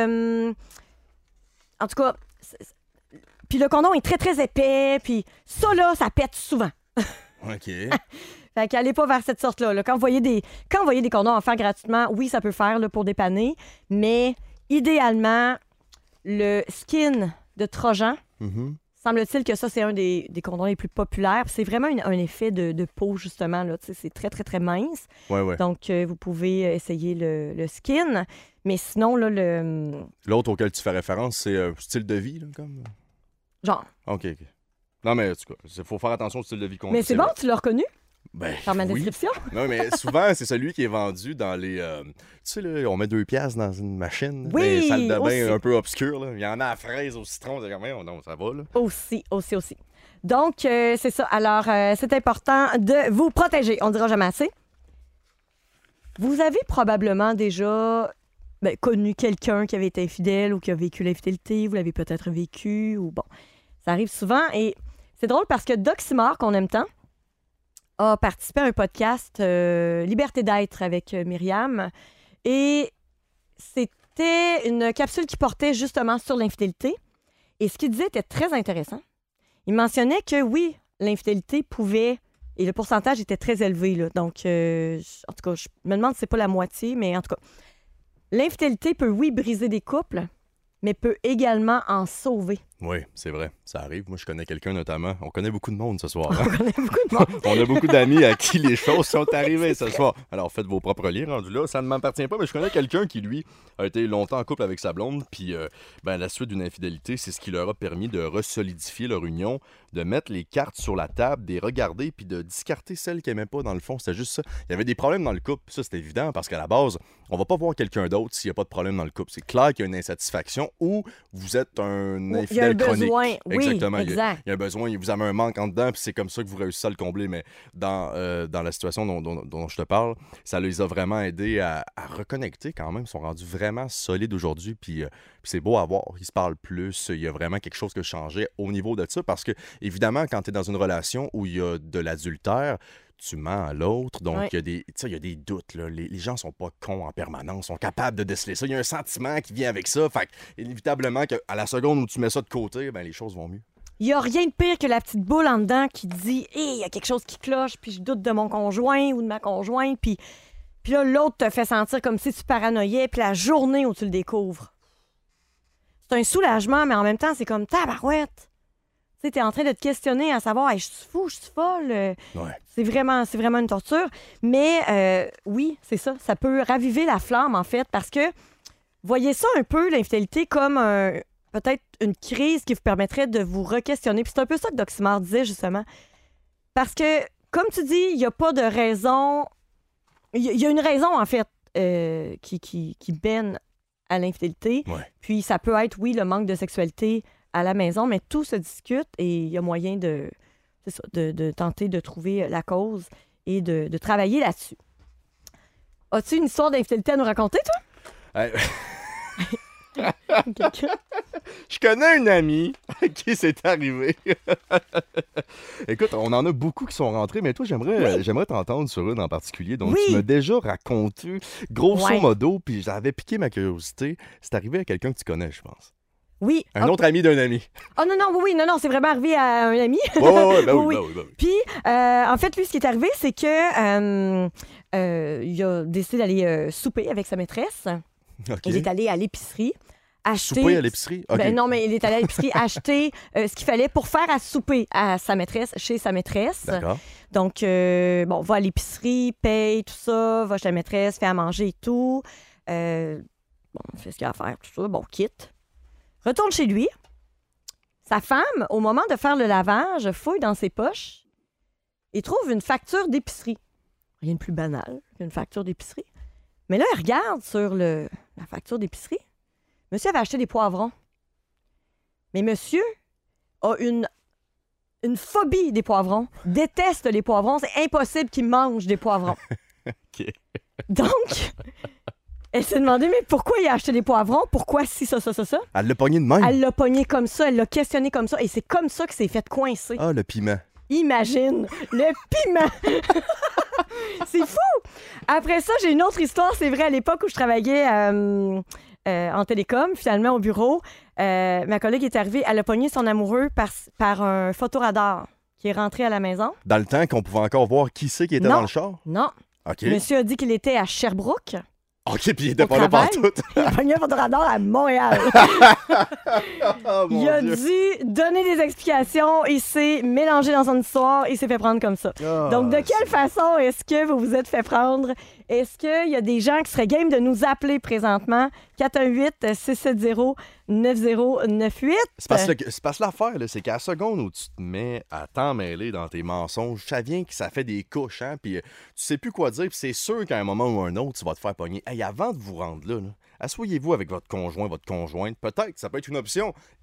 en tout cas... Puis le condom est très, très épais. Puis ça, là, ça pète souvent. OK. Fait qu'allez pas vers cette sorte-là. Là. Quand vous voyez des condoms offerts gratuitement, oui, ça peut faire là, pour dépanner. Mais idéalement, le skin de Trojan, semble-t-il que ça, c'est un des condoms les plus populaires. Puis c'est vraiment un effet de peau, justement. Là. C'est très, très, très mince. Ouais. Donc, vous pouvez essayer le skin. Mais sinon, là, L'autre auquel tu fais référence, c'est un style de vie, là, comme... Genre. OK. Non, mais en tout cas, il faut faire attention au style de vie qu'on Mais c'est bon, tu l'as reconnu? Ben, Par ma oui. description? Non, mais souvent, c'est celui qui est vendu dans les... tu sais, là, on met 2 piastres dans une machine. Oui, dans les salles de aussi. bain un peu obscures. Là. Il y en a à fraise, au citron. Non, ça va, là. Aussi. Donc, c'est ça. Alors, c'est important de vous protéger. On ne dira jamais assez. Vous avez probablement déjà connu quelqu'un qui avait été infidèle ou qui a vécu l'infidélité, vous l'avez peut-être vécu, ou bon, ça arrive souvent. Et c'est drôle parce que Doc Simard, qu'on aime tant, a participé à un podcast Liberté d'être avec Myriam. Et c'était une capsule qui portait justement sur l'infidélité. Et ce qu'il disait était très intéressant. Il mentionnait que oui, l'infidélité pouvait, et le pourcentage était très élevé, là. Donc, en tout cas, je me demande si c'est pas la moitié, mais en tout cas, l'infidélité peut, oui, briser des couples, mais peut également en sauver. Oui, c'est vrai. Ça arrive. Moi, je connais quelqu'un notamment. On connaît beaucoup de monde ce soir. Hein? On connaît beaucoup de monde. On a beaucoup d'amis à qui les choses sont arrivées ce soir. Alors, faites vos propres liens rendus là. Ça ne m'appartient pas, mais je connais quelqu'un qui, lui, a été longtemps en couple avec sa blonde. Puis, à la suite d'une infidélité, c'est ce qui leur a permis de resolidifier leur union, de mettre les cartes sur la table, de les regarder, puis de discarter celles qu'ils n'aimaient pas dans le fond. C'était juste ça. Il y avait des problèmes dans le couple. Ça, c'est évident parce qu'à la base, on va pas voir quelqu'un d'autre s'il n'y a pas de problème dans le couple. C'est clair qu'il y a une insatisfaction ou vous êtes un infidèle chronique. Besoin. Exactement. Oui, exact. Il y a un besoin, vous avez un manque en dedans, puis c'est comme ça que vous réussissez à le combler. Mais dans la situation dont je te parle, ça les a vraiment aidés à reconnecter quand même. Ils sont rendus vraiment solides aujourd'hui, puis c'est beau à voir. Ils se parlent plus. Il y a vraiment quelque chose qui a changé au niveau de ça, parce que, évidemment, quand tu es dans une relation où il y a de l'adultère, tu mens à l'autre, donc il y a des doutes. Là. Les gens sont pas cons en permanence, sont capables de déceler ça. Il y a un sentiment qui vient avec ça, fait inévitablement qu'à la seconde où tu mets ça de côté, ben les choses vont mieux. Il n'y a rien de pire que la petite boule en dedans qui dit « Hey, il y a quelque chose qui cloche, puis je doute de mon conjoint ou de ma conjointe. » Puis là, l'autre te fait sentir comme si tu paranoïais, puis la journée où tu le découvres. C'est un soulagement, mais en même temps, c'est comme tabarouette. Tu sais, t'es en train de te questionner à savoir, hey, je suis fou, je suis folle. Ouais. C'est vraiment une torture. Mais oui, c'est ça. Ça peut raviver la flamme, en fait, parce que voyez ça un peu, l'infidélité, comme peut-être une crise qui vous permettrait de vous re-questionner. Puis c'est un peu ça que Doc Simard disait, justement. Parce que, comme tu dis, il n'y a pas de raison... Il y a une raison, en fait, qui mène à l'infidélité. Ouais. Puis ça peut être, oui, le manque de sexualité à la maison, mais tout se discute et il y a moyen de tenter de trouver la cause et de travailler là-dessus. As-tu une histoire d'infidélité à nous raconter, toi? Je connais un ami à qui c'est arrivé. Écoute, on en a beaucoup qui sont rentrés, mais toi, j'aimerais t'entendre sur une en particulier. Donc, tu m'as déjà raconté, grosso modo, puis j'avais piqué ma curiosité. C'est arrivé à quelqu'un que tu connais, je pense. Oui. Un autre ami d'un ami. Oh non, c'est vraiment arrivé à un ami. Oui. Puis, en fait, lui, ce qui est arrivé, c'est que il a décidé d'aller souper avec sa maîtresse. Okay. Il est allé à l'épicerie acheter... Souper à l'épicerie? Okay. Ben non, mais il est allé à l'épicerie acheter ce qu'il fallait pour faire à souper à sa maîtresse, chez sa maîtresse. D'accord. Donc, va à l'épicerie, paye, tout ça, va chez la maîtresse, fait à manger et tout. Fait ce qu'il a à faire, tout ça. Bon, quitte. Retourne chez lui. Sa femme, au moment de faire le lavage, fouille dans ses poches et trouve une facture d'épicerie. Rien de plus banal qu'une facture d'épicerie. Mais là, elle regarde sur la facture d'épicerie. Monsieur avait acheté des poivrons. Mais monsieur a une phobie des poivrons. Déteste les poivrons. C'est impossible qu'il mange des poivrons. OK. Donc, elle s'est demandé, mais pourquoi il a acheté des poivrons? Pourquoi si ça? Elle l'a pogné de même? Elle l'a pogné comme ça. Elle l'a questionné comme ça. Et c'est comme ça qu'il s'est fait coincer. Ah, le piment. Imagine, le piment! C'est fou! Après ça, j'ai une autre histoire. C'est vrai, à l'époque où je travaillais en télécom, finalement au bureau, ma collègue est arrivée, elle a pogné son amoureux par un photoradar qui est rentré à la maison. Dans le temps qu'on pouvait encore voir qui c'est qui était dans le char? Non. OK. Monsieur a dit qu'il était à Sherbrooke. OK, puis il était pas là partout. Il a pogné un photoradar à Montréal. Oh, il a dû donner des explications. Il s'est mélangé dans son histoire. Il s'est fait prendre comme ça. Oh, donc, de quelle façon est-ce que vous vous êtes fait prendre? Est-ce qu'il y a des gens qui seraient game de nous appeler présentement? 418-670-9098. C'est parce que l'affaire, là, c'est qu'à la seconde où tu te mets à t'emmêler dans tes mensonges, ça vient que ça fait des couches, hein, puis tu sais plus quoi dire, puis c'est sûr qu'à un moment ou un autre, tu vas te faire pogner. Hey, avant de vous rendre là, asseyez-vous avec votre conjoint, votre conjointe. Peut-être que ça peut être une option.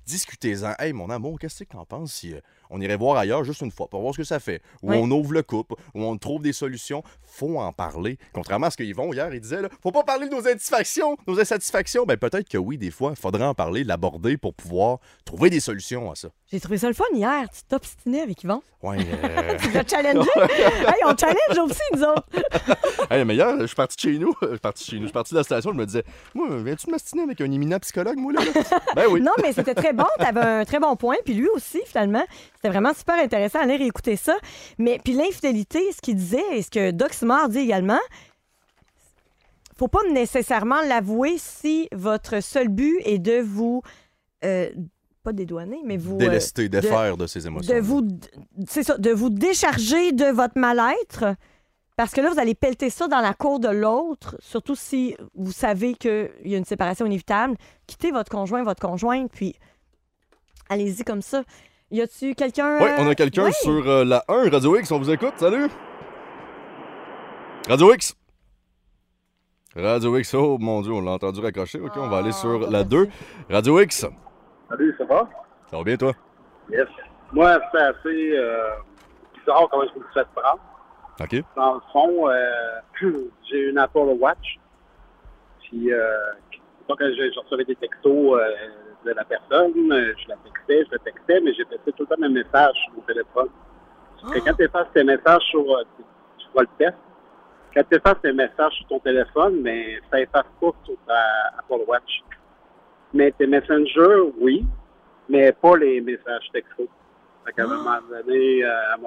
discutez-en. Hey, mon amour, qu'est-ce que t'en penses si on irait voir ailleurs juste une fois pour voir ce que ça fait? Ou on ouvre le couple, ou on trouve des solutions. Faut en parler. Contrairement à ce qu'ils vont hier, ils disaient, là, faut pas parler de nos insatisfactions. Ben peut-être que oui, des fois, il faudrait en parler, l'aborder pour pouvoir trouver des solutions à ça. J'ai trouvé ça le fun hier. Tu t'obstinais avec Yvon. Ouais. Tu l'as challengé. Hey, on challenge aussi, nous autres. Hey, mais hier, je suis parti de chez nous. Je suis parti de la station. Je me disais, moi, viens-tu de m'astiner avec un éminent psychologue, moi, là? Ben oui. Non, mais c'était très bon. Tu avais un très bon point. Puis lui aussi, finalement, c'était vraiment super intéressant à aller réécouter ça. Mais puis l'infidélité, ce qu'il disait et ce que Doc Simard dit également, faut pas nécessairement l'avouer si votre seul but est de vous... pas dédouaner, mais vous... Délester, défaire de ses émotions. C'est ça, de vous décharger de votre mal-être, parce que là, vous allez pelleter ça dans la cour de l'autre, surtout si vous savez qu'il y a une séparation inévitable. Quittez votre conjointe, puis allez-y comme ça. Y a-tu quelqu'un... Oui, on a quelqu'un sur la 1, Radio X, on vous écoute, salut! Radio X! Radio X, oh mon Dieu, on l'a entendu raccrocher, OK, on va aller sur la 2. Radio X! Salut, ça va? Ça va bien, toi? Yes. Moi, c'est assez bizarre comment je me suis fait prendre. OK. Dans le fond, j'ai une Apple Watch. Puis, quand je recevais des textos de la personne, je le textais, mais j'ai fait tout le temps mes messages sur mon téléphone. Parce que quand tu effaces tes messages sur... tu vois le test. Quand tu effaces tes messages sur ton téléphone, mais ça efface pas sur ta Apple Watch. Mais tes messengers, oui, mais pas les messages textos. Fait qu'à un moment donné,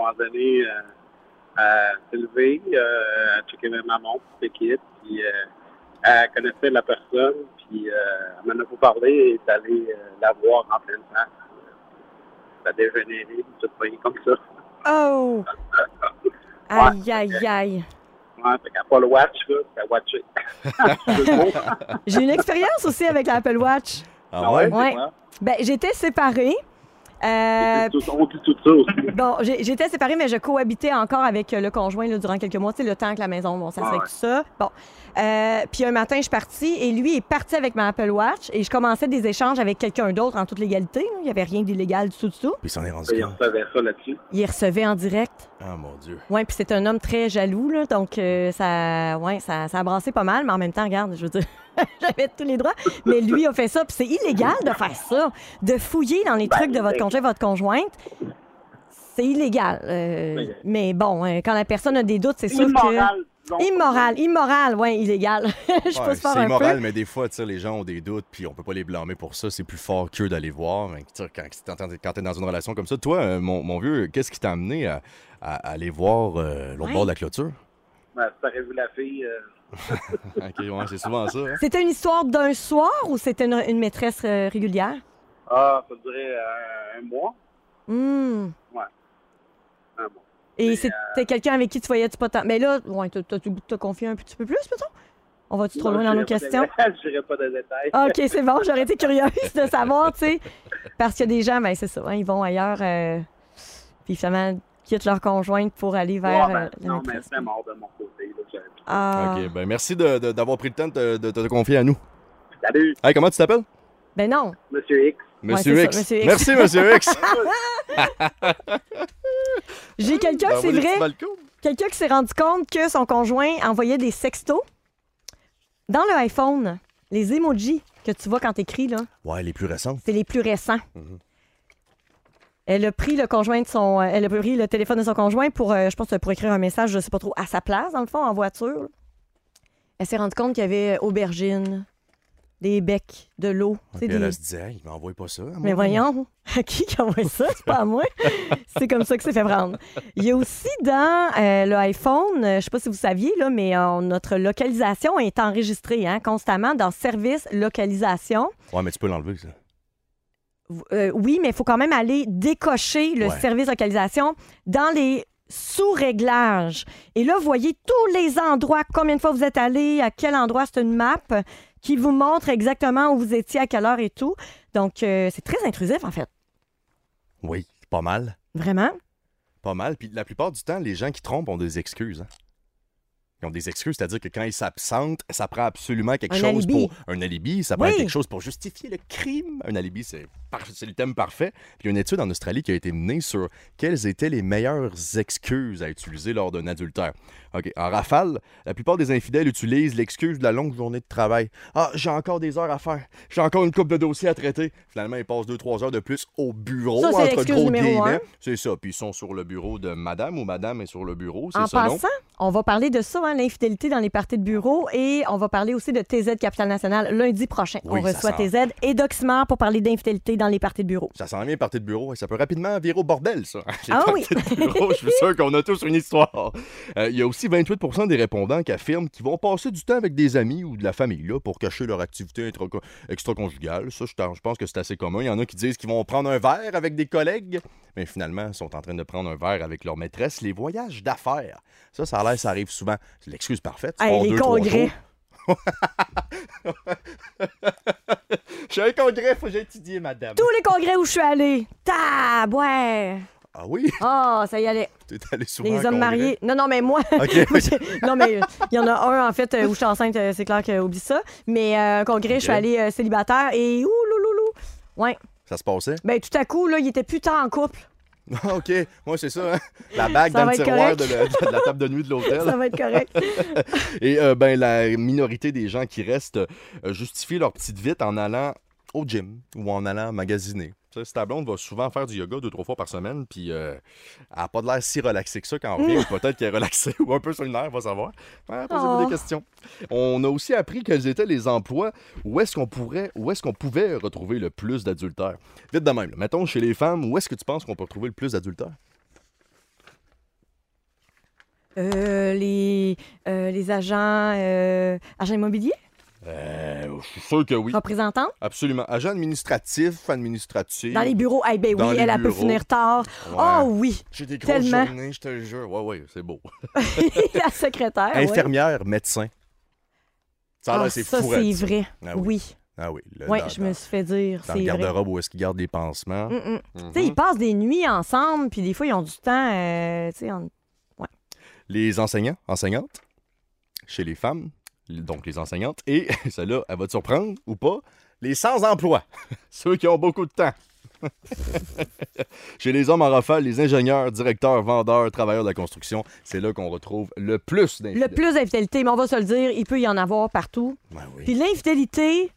elle s'est levée, elle checkait ma montre, toute l'équipe, puis elle connaissait la personne, puis elle m'en a pas parlé et est allée la voir en pleine face. Ça dégénéré, tout pris comme ça. Oh! Aïe, aïe, aïe. Ouais, fait qu'Apple Watch, là, c'est watché. J'ai une expérience aussi avec l'Apple Watch. Ah ouais? Ouais. Ben, j'étais séparée. On dit tout ça aussi. Bon, j'étais séparée, mais je cohabitais encore avec le conjoint là, durant quelques mois. Tu sais, le temps que la maison, bon, ça se fait tout ça. Bon. Puis un matin, je suis partie et lui est parti avec ma Apple Watch et je commençais des échanges avec quelqu'un d'autre en toute légalité. Il n'y avait rien d'illégal du tout. Puis il s'en est rendu Il compte. recevait ça là-dessus. Il recevait en direct. Ah, mon Dieu. Oui, puis c'est un homme très jaloux, là, donc ça a brassé pas mal, mais en même temps, regarde, je veux dire, j'avais tous les droits. Mais lui a fait ça, puis c'est illégal de faire ça, de fouiller dans les trucs de votre conjoint, votre conjointe. C'est illégal. Mais bon, quand la personne a des doutes, c'est sûr que... Immoral, oui, illégal. Je peux se faire c'est un immoral, peu. mais des fois, les gens ont des doutes, puis on peut pas les blâmer pour ça. C'est plus fort qu'eux d'aller voir. Mais, quand t'es dans une relation comme ça, toi, mon vieux, qu'est-ce qui t'a amené à aller voir l'autre bord de la clôture? Ben, ça aurait vu la fille. OK, ouais, c'est souvent ça. Hein? C'était une histoire d'un soir ou c'était une maîtresse régulière? Ah, ça durait un mois. Ouais. Un mois. Et c'était quelqu'un avec qui tu voyais du potentiel. Mais là, ouais, t'as confié un petit peu plus, peut-être? On va-tu trop loin dans nos questions? Je dirais pas de détails. Ah, OK, c'est bon. J'aurais été curieuse de savoir, tu sais. Parce qu'il y a des gens, ben c'est ça, hein, ils vont ailleurs, puis finalement, quittent leur conjointe pour aller vers la non, mais maîtresse. c'est mort de mon côté. Là, Ah. OK, ben merci d'avoir pris le temps de te confier à nous. Salut, Hey, comment tu t'appelles? Ben non. Monsieur X. Monsieur c'est X. ça, Monsieur X. Merci, Monsieur X. J'ai quelqu'un, c'est vrai, Balcon. quelqu'un qui s'est rendu compte que son conjoint envoyait des sextos dans le iPhone. Les emojis que tu vois quand t'écris, là, Ouais, les plus récentes. c'est les plus récents. Elle a pris le téléphone de son conjoint pour, je pense, pour écrire un message, je sais pas trop, à sa place, dans le fond, en voiture. Elle s'est rendue compte qu'il y avait aubergines, des becs, de l'eau. Tu sais, Puis elle des... se disait, hey, il m'envoie pas ça. Mais voyons, à qui envoie ça? C'est pas à moi. C'est comme ça que c'est fait prendre. Il y a aussi dans le iPhone, je sais pas si vous saviez, là, mais notre localisation est enregistrée constamment dans Service Localisation. Ouais, mais tu peux l'enlever, ça. Oui, mais il faut quand même aller décocher le service localisation dans les sous-réglages. Et là, vous voyez tous les endroits, combien de fois vous êtes allé, à quel endroit, c'est une map qui vous montre exactement où vous étiez, à quelle heure et tout. Donc, c'est très intrusif, en fait. Oui, pas mal. Vraiment? Pas mal. Puis la plupart du temps, les gens qui trompent ont des excuses. Hein? Ils ont des excuses, c'est-à-dire que quand ils s'absentent, ça prend absolument quelque Un chose alibi. pour... Un alibi, ça prend Oui. quelque chose pour justifier le crime. Un alibi, c'est le thème parfait. Puis il y a une étude en Australie qui a été menée sur quelles étaient les meilleures excuses à utiliser lors d'un adultère. OK. En rafale, la plupart des infidèles utilisent l'excuse de la longue journée de travail. Ah, j'ai encore des heures à faire. J'ai encore une couple de dossiers à traiter. Finalement, ils passent 2-3 heures de plus au bureau, Ça, c'est entre l'excuse gros numéro guillemets. un. C'est ça. Puis ils sont sur le bureau de madame ou madame est sur le bureau. C'est En ça, non? passant, on va parler de ça, hein, l'infidélité dans les parties de bureau, et on va parler aussi de TZ Capitale Nationale lundi prochain. Oui, on ça reçoit sent. TZ et Doximar pour parler d'infidélité dans les parties de bureau. Ça s'en vient partie de bureau et ça peut rapidement virer au bordel, ça. Les Ah parties de bureau, je suis sûr qu'on a tous une histoire. Il y a aussi 28% des répondants qui affirment qu'ils vont passer du temps avec des amis ou de la famille là, pour cacher leur activité extra-conjugale. Ça, je pense que c'est assez commun. Il y en a qui disent qu'ils vont prendre un verre avec des collègues, mais finalement, ils sont en train de prendre un verre avec leur maîtresse. Les voyages d'affaires, ça a l'air, ça arrive souvent. C'est l'excuse parfaite. Tu Hey, pars les 2-3 congrès. jours. J'ai un congrès, faut que j'aille étudier, madame. Tous les congrès où je suis allée. Tab, ouais. Ah oui? Ah, ça y allait. T'es allé souvent en Les hommes congrès? mariés. Non, mais moi. OK. Non, mais il y en a un, en fait, où je suis enceinte, c'est clair que oublie ça. Mais congrès, je suis allée célibataire et oulouloulou. Ouais. Ça se passait? Ben, tout à coup, là, il était plus tant en couple. Ah, OK. Moi, c'est ça. Hein? La bague Ça dans va le être tiroir correct. de la table de nuit de l'hôtel. Ça va être correct. Et la minorité des gens qui restent justifient leur petite vite en allant au gym ou en allant magasiner. Tu sais, ta blonde va souvent faire du yoga 2-3 fois par semaine, puis elle n'a pas de l'air si relaxée que ça quand on revient. Peut-être qu'elle est relaxée ou un peu sur le nerf, va savoir. Ouais, posez-vous des questions. On a aussi appris quels étaient les emplois où est-ce qu'on pouvait retrouver le plus d'adultères. Vite de même, là. Mettons chez les femmes, où est-ce que tu penses qu'on peut retrouver le plus d'adultères? Les agents immobiliers, Je suis sûr que oui. représentants, Absolument. Agent administratif. dans les bureaux. Eh ben Dans oui, les elle peut bureaux. finir tard. Ouais. Oh oui, J'ai des grosses Tellement. journées, je te le jure. Ouais, c'est beau. la secrétaire. ouais. Infirmière, médecin. Ça, là, c'est ça, fou. c'est vrai. Ah oui. Ah oui. Oui, je me suis fait dire. Dans C'est le vrai. garde-robe où est-ce qu'ils gardent les pansements. Tu sais, ils passent des nuits ensemble, puis des fois, ils ont du temps. Tu sais, Les enseignants, enseignantes, chez les femmes, donc les enseignantes, et celle-là, elle va te surprendre ou pas, les sans-emploi, ceux qui ont beaucoup de temps. Chez les hommes en rafale, les ingénieurs, directeurs, vendeurs, travailleurs de la construction, c'est là qu'on retrouve le plus le d'infidèles. plus d'infidélité, mais on va se le dire, il peut y en avoir partout. Ben oui. Puis l'infidélité,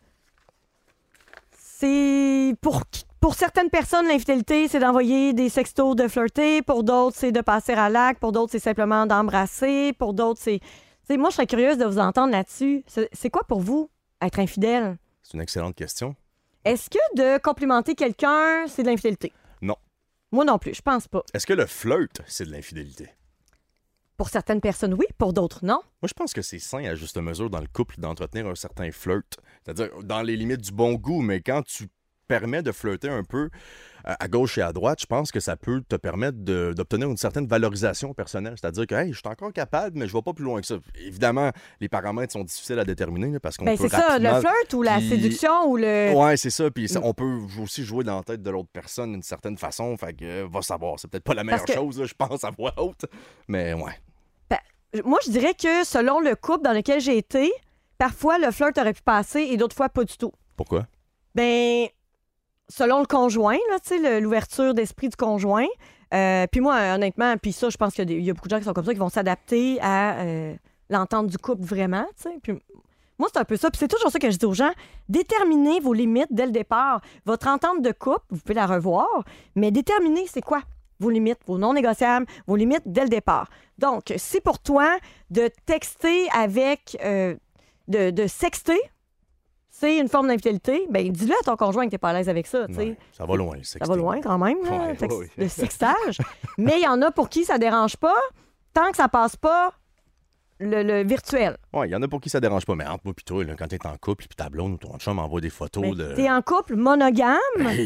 c'est pour certaines personnes, l'infidélité, c'est d'envoyer des sextos de flirter. Pour d'autres, c'est de passer à l'acte. Pour d'autres, c'est simplement d'embrasser. Pour d'autres, c'est... T'sais, moi, je serais curieuse de vous entendre là-dessus. C'est quoi pour vous, être infidèle? C'est une excellente question. Est-ce que de complimenter quelqu'un, c'est de l'infidélité? Non. Moi non plus, je pense pas. Est-ce que le flirt, c'est de l'infidélité? Pour certaines personnes, oui. Pour d'autres, non. Moi, je pense que c'est sain à juste mesure dans le couple d'entretenir un certain flirt. C'est-à-dire dans les limites du bon goût, mais quand tu permets de flirter un peu à gauche et à droite, je pense que ça peut te permettre d'obtenir une certaine valorisation personnelle. C'est-à-dire que, hey, je suis encore capable, mais je ne vais pas plus loin que ça. Évidemment, les paramètres sont difficiles à déterminer là, parce qu'on Ben, peut c'est ça, le rapidement... flirt ou la Puis- séduction ou le... Ouais, c'est ça. Puis on peut aussi jouer dans la tête de l'autre personne d'une certaine façon. Fait que, va savoir. C'est peut-être pas la meilleure Parce que- chose, là, je pense, à voix haute. Mais ouais. Moi, je dirais que selon le couple dans lequel j'ai été, parfois le flirt aurait pu passer et d'autres fois pas du tout. Pourquoi? Ben, selon le conjoint, là, tu sais, l'ouverture d'esprit du conjoint. Puis moi, honnêtement, puis ça, je pense qu'il y a beaucoup de gens qui sont comme ça, qui vont s'adapter à l'entente du couple vraiment, tu sais. Puis moi, c'est un peu ça. Puis c'est toujours ça que je dis aux gens. Déterminez vos limites dès le départ. Votre entente de couple, vous pouvez la revoir, mais déterminez c'est quoi vos limites, vos non négociables, vos limites dès le départ. Donc, si pour toi, de texter avec... de sexter, c'est une forme d'infidélité, ben dis-le à ton conjoint que t'es pas à l'aise avec ça, tu sais. Ouais, ça va loin, le Ça va loin quand même, là, Ouais, oui. le sextage. Mais il y en a pour qui ça dérange pas, tant que ça passe pas le virtuel. Ouais, il y en a pour qui ça dérange pas. Mais entre moi et toi, là, quand t'es en couple puis ta blonde ou ton chum m'envoie des photos Mais de... t'es en couple monogame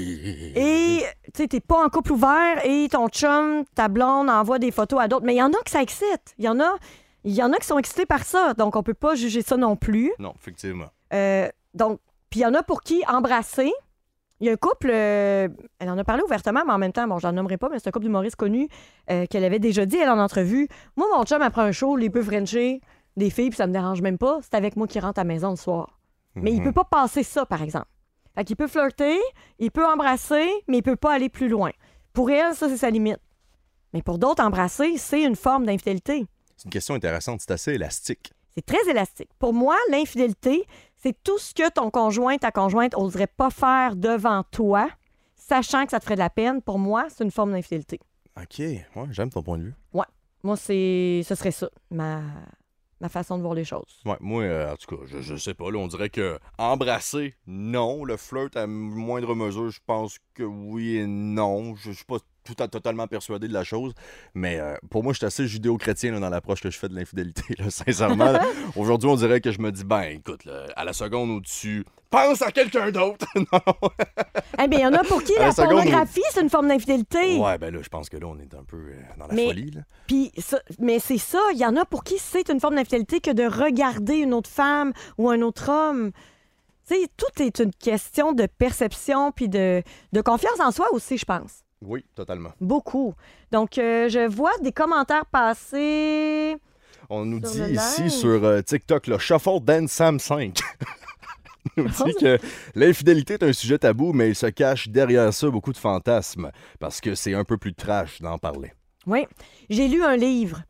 et tu sais, t'es pas en couple ouvert et ton chum, ta blonde envoie des photos à d'autres. Mais il y en a que ça excite. Il y en a qui sont excités par ça. Donc, on peut pas juger ça non plus. Non, effectivement. Donc, puis il y en a pour qui embrasser. Il y a un couple, elle en a parlé ouvertement, mais en même temps, bon, j'en nommerai pas, mais c'est un couple d'humoristes connus qu'elle avait déjà dit, elle, en entrevue. Moi, mon chum, après un show, les peu frenchés, des filles, puis ça me dérange même pas. C'est avec moi qui rentre à la maison le soir. Mais il peut pas passer ça, par exemple. Fait qu'il peut flirter, il peut embrasser, mais il peut pas aller plus loin. Pour elle, ça, c'est sa limite. Mais pour d'autres, embrasser, c'est une forme d'infidélité. C'est une question intéressante. C'est assez élastique. C'est très élastique. Pour moi, l'infidélité, c'est tout ce que ton conjoint, ta conjointe, n'oserait pas faire devant toi, sachant que ça te ferait de la peine. Pour moi, c'est une forme d'infidélité. OK. Ouais, j'aime ton point de vue. Ouais. Moi, ce serait ça, ma façon de voir les choses. Ouais, moi, en tout cas, je sais pas. Là, on dirait que embrasser, non. Le flirt, à moindre mesure, je pense que oui et non. Je suis pas totalement persuadé de la chose. Mais pour moi, je suis assez judéo-chrétien là, dans l'approche que je fais de l'infidélité. Là, sincèrement, là. Aujourd'hui, on dirait que je me dis, écoute, là, à la seconde où tu penses à quelqu'un d'autre. Non. Eh bien, il y en a pour qui la pornographie, c'est une forme d'infidélité. Ouais, ben là, je pense que là, on est un peu dans la folie. Là. Puis mais c'est ça, il y en a pour qui c'est une forme d'infidélité que de regarder une autre femme ou un autre homme. Tu sais, tout est une question de perception puis de confiance en soi aussi, je pense. Oui, totalement. Beaucoup. Donc, je vois des commentaires passer. On nous dit ici sur TikTok, le Shuffle Dance Sam 5. On nous dit que l'infidélité est un sujet tabou, mais il se cache derrière ça beaucoup de fantasmes, parce que c'est un peu plus trash d'en parler. Oui. J'ai lu un livre.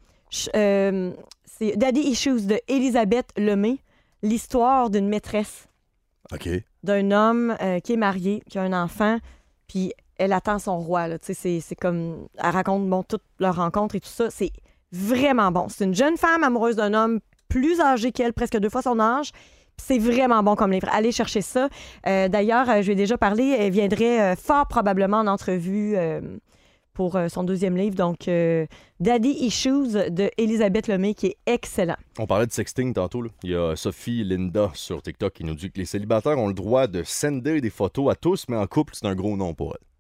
C'est Daddy Issues de Elisabeth Lemay, l'histoire d'une maîtresse. OK. D'un homme qui est marié, qui a un enfant, puis elle attend son roi. Là. C'est comme... Elle raconte toute leur rencontre et tout ça. C'est vraiment bon. C'est une jeune femme amoureuse d'un homme plus âgé qu'elle, presque 2 fois son âge. C'est vraiment bon comme livre. Allez chercher ça. D'ailleurs, je lui ai déjà parlé. Elle viendrait fort probablement en entrevue pour son 2e livre. Donc, Daddy Issues de Elisabeth Lemay, qui est excellent. On parlait de sexting tantôt. Là. Il y a Sophie Linda sur TikTok qui nous dit que les célibataires ont le droit de sender des photos à tous, mais en couple, c'est un gros non pour elle.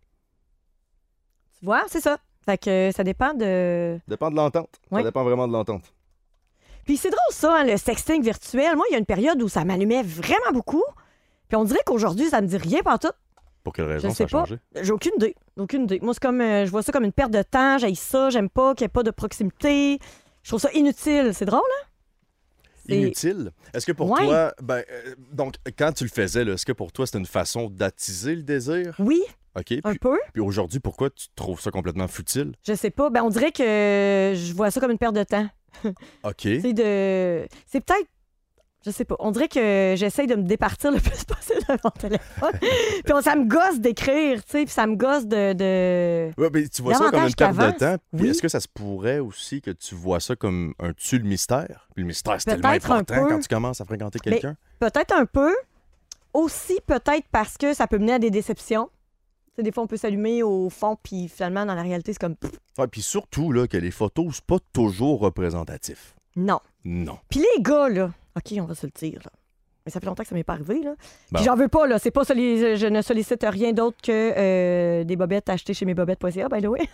Tu vois, c'est ça. Fait que ça dépend de... Dépend de l'entente. Oui. Ça dépend vraiment de l'entente. Puis c'est drôle ça, hein, le sexting virtuel. Moi, il y a une période où ça m'allumait vraiment beaucoup. Puis on dirait qu'aujourd'hui, ça me dit rien pantoute. Pour quelle raison ça a changé? J'ai aucune idée. Moi, c'est comme, je vois ça comme une perte de temps. J'haïs ça, j'aime pas qu'il n'y ait pas de proximité. Je trouve ça inutile. C'est drôle, hein? Inutile? Est-ce que pour toi... donc, quand tu le faisais, là, est-ce que pour toi, c'était une façon d'attiser le désir? Oui. OK. Un peu. Puis aujourd'hui, pourquoi tu trouves ça complètement futile? Je sais pas. On dirait que je vois ça comme une perte de temps. OK. C'est peut-être... Je sais pas. On dirait que j'essaye de me départir le plus possible de mon téléphone. Puis ça me gosse d'écrire, tu sais, puis ça me gosse de... Ouais, mais tu vois ça comme une perte de temps. Puis oui. Est-ce que ça se pourrait aussi que tu vois ça comme un tue le mystère? Puis le mystère, c'est tellement important quand tu commences à fréquenter quelqu'un. Mais peut-être un peu. Aussi, peut-être parce que ça peut mener à des déceptions. T'sais, des fois, on peut s'allumer au fond, puis finalement, dans la réalité, c'est comme... Ouais, puis surtout, là, que les photos, c'est pas toujours représentatif. Non. Non. Puis les gars, là... OK, on va se le dire, là. Mais ça fait longtemps que ça m'est pas arrivé, là. Puis j'en veux pas, là. C'est pas je ne sollicite rien d'autre que des bobettes achetées chez mesbobettes.ca, by the way.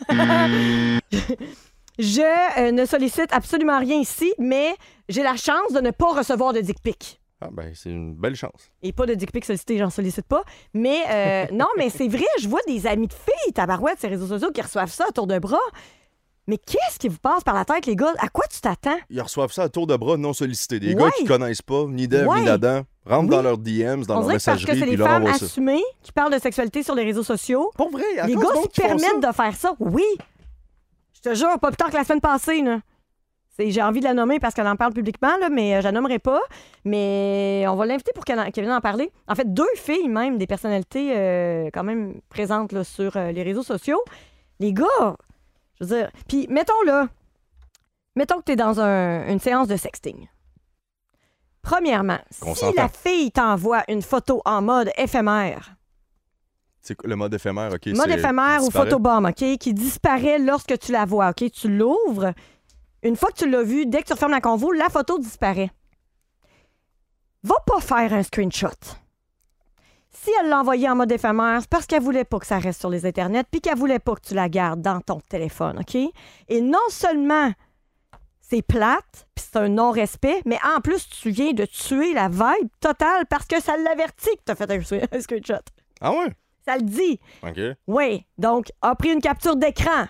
Je ne sollicite absolument rien ici, mais j'ai la chance de ne pas recevoir de dick pic. Ah ben, c'est une belle chance. Et pas de dick pic sollicité, j'en sollicite pas. Mais non, mais c'est vrai, je vois des amis de filles, tabarouettes, ces réseaux sociaux, qui reçoivent ça à tour de bras. Mais qu'est-ce qui vous passe par la tête, les gars? À quoi tu t'attends? Ils reçoivent ça à tour de bras non sollicités. Des gars qui connaissent pas, ni d'Ève, ni d'Adam, rentrent dans leurs DMs, dans leur messagerie, puis leur envoient ça. Parce que c'est des femmes assumées qui parlent de sexualité sur les réseaux sociaux. Pour vrai, les gars se permettent de faire ça. Oui! Je te jure, pas plus tard que la semaine passée, là. J'ai envie de la nommer parce qu'elle en parle publiquement, là, mais je la nommerai pas. Mais on va l'inviter pour qu'elle vienne en parler. En fait, 2 filles même, des personnalités quand même présentes là, sur les réseaux sociaux. Les gars... Je veux dire, puis mettons que tu es dans une séance de sexting. Premièrement, si la fille t'envoie une photo en mode éphémère. C'est le mode éphémère, OK. Mode éphémère ou photobomb, OK, qui disparaît lorsque tu la vois, OK. Tu l'ouvres. Une fois que tu l'as vue, dès que tu refermes la convo, la photo disparaît. Va pas faire un screenshot. Si elle l'a envoyé en mode éphémère, c'est parce qu'elle voulait pas que ça reste sur les internets puis qu'elle voulait pas que tu la gardes dans ton téléphone, OK? Et non seulement c'est plate puis c'est un non-respect, mais en plus, tu viens de tuer la vibe totale parce que ça l'avertit que t'as fait un screenshot. Ah ouais? Ça le dit. OK. Oui. Donc, a pris une capture d'écran.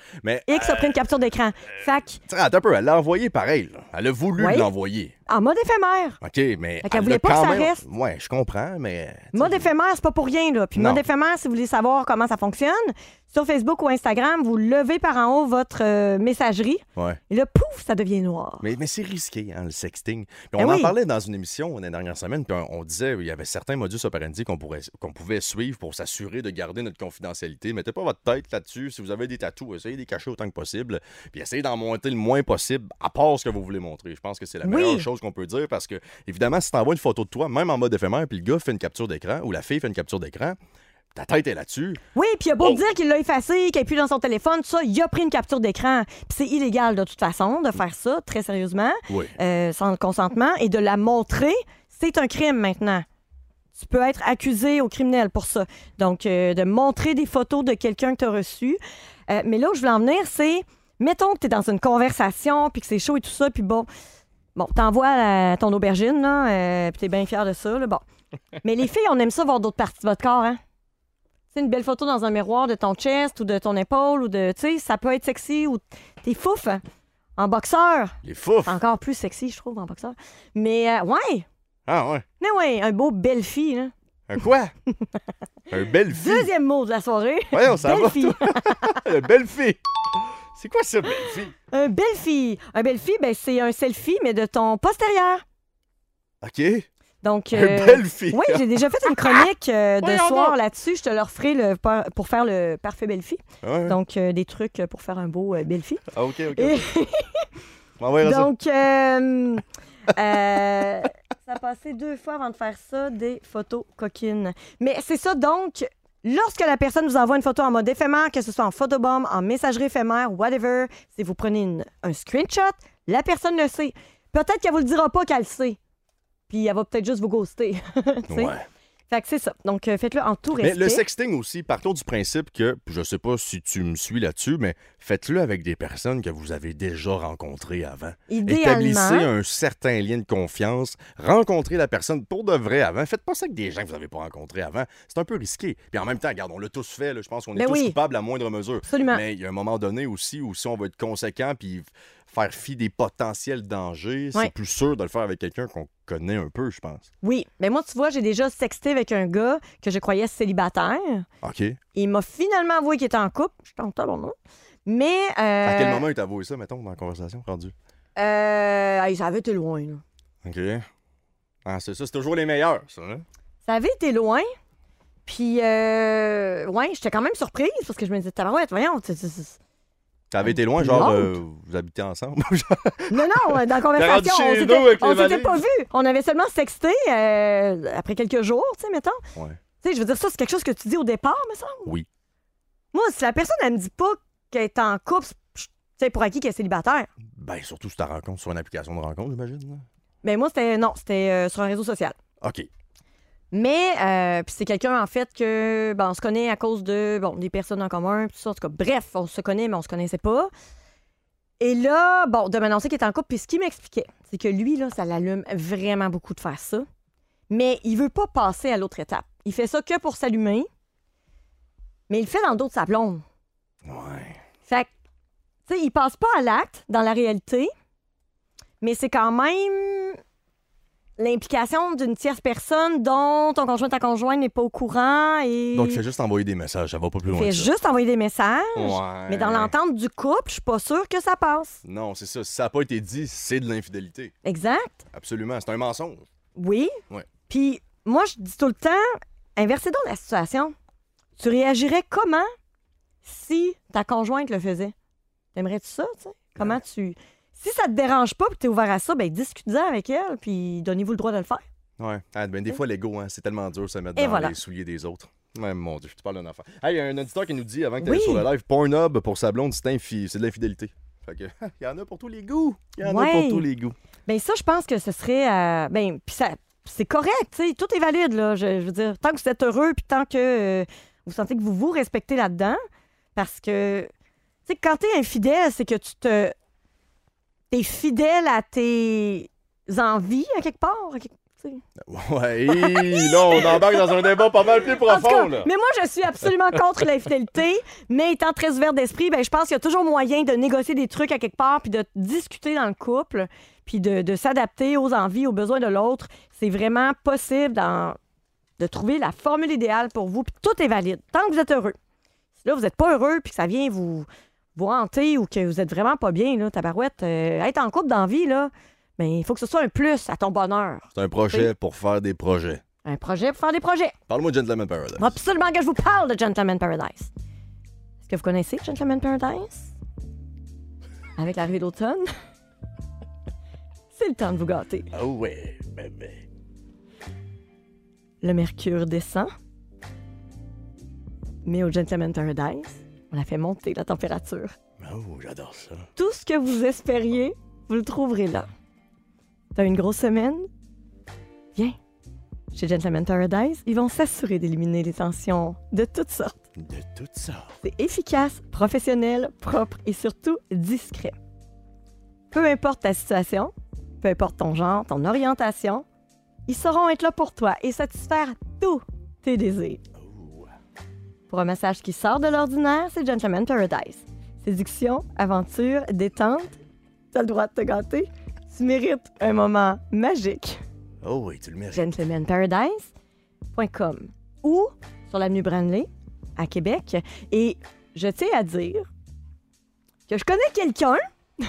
Mais, X a pris une capture d'écran. Fait que, attends un peu, elle l'a envoyé pareil. Là. Elle a voulu Oui. l'envoyer. en mode éphémère. OK, mais. Fait qu'elle voulait pas que ça reste. Ouais, je comprends, mais. Mode éphémère, c'est pas pour rien, là. Puis Non. mode éphémère, si vous voulez savoir comment ça fonctionne, sur Facebook ou Instagram, vous levez par en haut votre messagerie. Ouais. Et là, pouf, ça devient noir. Mais c'est risqué, hein, le sexting. Puis Ben on en oui. parlait dans une émission les dernières semaines, puis on disait qu'il y avait certains modus operandi qu'on pouvait suivre pour s'assurer de garder notre confidentialité. Mettez pas votre tête là-dessus. Si vous avez des tatous, essayez de les cacher autant que possible. Puis essayez d'en monter le moins possible, à part ce que vous voulez montrer. Je pense que c'est la meilleure chose qu'on peut dire parce que, évidemment, si tu envoies une photo de toi, même en mode éphémère, puis le gars fait une capture d'écran ou la fille fait une capture d'écran, ta tête est là-dessus. Oui, puis il a beau dire qu'il l'a effacé, qu'il n'est plus dans son téléphone, tout ça, il a pris une capture d'écran. Puis c'est illégal de toute façon de faire ça, très sérieusement, Oui. sans le consentement. Et de la montrer, c'est un crime maintenant. Tu peux être accusé au criminel pour ça. Donc, de montrer des photos de quelqu'un que tu as reçu. Mais là où je veux en venir, c'est, mettons que tu es dans une conversation, puis que c'est chaud et tout ça, puis bon, t'envoies ton aubergine, là, puis t'es bien fier de ça, là, bon. Mais les filles, on aime ça voir d'autres parties de votre corps, hein? Tu sais, une belle photo dans un miroir de ton chest ou de ton épaule ou de, tu sais, ça peut être sexy ou t'es fouf, hein? En boxeur. Les fouf. C'est encore plus sexy, je trouve, en boxeur. Mais, ouais. Ah ouais. Mais ouais, un beau belle fille, là. Un quoi? Un belle fille. Deuxième mot de la soirée. Voyons, ça belle va. fille. Une belle fille. C'est quoi ça, belle fille? Un belle fille. Un belle fille, ben, c'est un selfie, mais de ton postérieur. OK. Donc, Un belle fille. oui, j'ai déjà fait une chronique de Voyons soir donc. là-dessus. Je te le referai pour faire le parfait belle fille. Ouais. Donc, des trucs pour faire un beau belle fille. Ah, OK. Et- M'envoyer ça. donc, ça a passé 2 fois avant de faire ça, des photos coquines. Mais c'est ça, donc, lorsque la personne vous envoie une photo en mode éphémère, que ce soit en photobomb, en messagerie éphémère, whatever, si vous prenez un screenshot, la personne le sait. Peut-être qu'elle vous le dira pas qu'elle le sait. Puis elle va peut-être juste vous ghoster. Tu sais? Ouais. Fait que c'est ça. Donc, faites-le en tout Mais respect. le sexting aussi, partons du principe que, puis je sais pas si tu me suis là-dessus, mais faites-le avec des personnes que vous avez déjà rencontrées avant. Établissez Idéalement, un certain lien de confiance. Rencontrez la personne pour de vrai avant. Faites pas ça avec des gens que vous n'avez pas rencontrés avant. C'est un peu risqué. Puis en même temps, regarde, on l'a tous fait. Là. Je pense qu'on est Ben tous oui. coupables à moindre mesure. absolument. Mais il y a un moment donné aussi où si on va être conséquent puis faire fi des potentiels dangers, Ouais. c'est plus sûr de le faire avec quelqu'un qu'on connaît un peu, je pense. Oui. Mais moi, tu vois, j'ai déjà sexté avec un gars que je croyais célibataire. OK. Il m'a finalement avoué qu'il était en couple. Je suis en tabarnak. Mais. À quel moment il t'a avoué ça, mettons, dans la conversation rendu? Ça avait été loin, là. OK. Ah, c'est ça, c'est toujours les meilleurs, ça. Hein? Ça avait été loin. Puis, ouais, j'étais quand même surprise parce que je me disais, tabarouette, voyons. T'avais été loin, genre, L'autre. vous habitez ensemble? Non, dans la conversation, rendu on chez s'était nous avec les on s'était valises. pas vus. On avait seulement sexté après quelques jours, tu sais, mettons. Ouais. Tu sais, je veux dire, ça, c'est quelque chose que tu dis au départ, me semble. Oui. Moi, si la personne, elle me dit pas qu'elle est en couple, tu sais, pour acquis qu'elle est célibataire. Ben, surtout si tu rencontres sur une application de rencontre, j'imagine. Là. Mais moi, c'était sur un réseau social. OK. Mais, puis c'est quelqu'un, en fait, que, on se connaît à cause de, des personnes en commun, tout ça. En tout cas, bref, on se connaît, mais on se connaissait pas. Et là, de m'annoncer qu'il est en couple, puis ce qu'il m'expliquait, c'est que lui, là, ça l'allume vraiment beaucoup de faire ça. Mais il veut pas passer à l'autre étape. Il fait ça que pour s'allumer, mais il le fait dans le dos de sa blonde. Ouais. Fait que, tu sais, il passe pas à l'acte dans la réalité, mais c'est quand même l'implication d'une tierce personne dont ton conjoint, ta conjointe n'est pas au courant et... Donc, il fait juste envoyer des messages, ça va pas plus loin fait que ça. juste envoyer des messages, Ouais. mais dans l'entente du couple, je suis pas sûre que ça passe. Non, c'est ça. Si ça n'a pas été dit, c'est de l'infidélité. Exact. Absolument. C'est un mensonge. Oui. Ouais. Puis moi, je dis tout le temps, inversez donc la situation. Tu réagirais comment si ta conjointe le faisait? T'aimerais-tu ça, tu sais? Comment tu... Si ça te dérange pas et que t'es ouvert à ça, discute-en avec elle, puis donnez-vous le droit de le faire. Ouais. Ah, ben, des fois, l'ego, hein, c'est tellement dur de se mettre Et dans voilà. les souliers des autres. Ouais, mon Dieu, tu parles d'un enfant. Hey, il y a un auditeur qui nous dit, avant que tu Oui. sur le live, Pornhub pour sa blonde, c'est de l'infidélité. Fait que, il y en a pour tous les goûts. Il y en a Ouais. pour tous les goûts. Bien, ça, je pense que ce serait... puis ça, c'est correct, tu sais. Tout est valide, là. Je veux dire, tant que vous êtes heureux, puis tant que vous sentez que vous vous respectez là-dedans, parce que, tu sais, quand t'es infidèle, c'est que t'es fidèle à tes envies, à quelque part. Tu sais, sais. Ouais, là, on embarque dans un débat pas mal plus En tout cas, profond, là. mais moi, je suis absolument contre l'infidélité, mais étant très ouverte d'esprit, ben, je pense qu'il y a toujours moyen de négocier des trucs à quelque part, puis de discuter dans le couple, puis de s'adapter aux envies, aux besoins de l'autre. C'est vraiment possible de trouver la formule idéale pour vous, puis tout est valide, tant que vous êtes heureux. Si là, vous n'êtes pas heureux, puis que ça vient vous hanter ou que vous êtes vraiment pas bien, là, tabarouette, être en couple dans la vie, là, mais il faut que ce soit un plus à ton bonheur. C'est un projet pour faire des projets. Un projet pour faire des projets. Parle-moi de Gentleman Paradise. Faut absolument que je vous parle de Gentleman Paradise. Est-ce que vous connaissez Gentleman Paradise? Avec l'arrivée d'automne, c'est le temps de vous gâter. Ah ouais, bébé. Le mercure descend, mais au Gentleman Paradise, on a fait monter la température. Oh, j'adore ça. Tout ce que vous espériez, vous le trouverez là. T'as une grosse semaine? Viens. Chez Gentleman Paradise, ils vont s'assurer d'éliminer les tensions de toutes sortes. De tout ça. C'est efficace, professionnel, propre et surtout discret. Peu importe ta situation, peu importe ton genre, ton orientation, ils sauront être là pour toi et satisfaire tous tes désirs. Pour un massage qui sort de l'ordinaire, c'est Gentleman Paradise. Séduction, aventure, détente, t'as le droit de te gâter. Tu mérites un moment magique. Oh oui, tu le mérites. gentlemanparadise.com ou sur l'avenue Branley à Québec. Et je tiens à dire que je connais quelqu'un.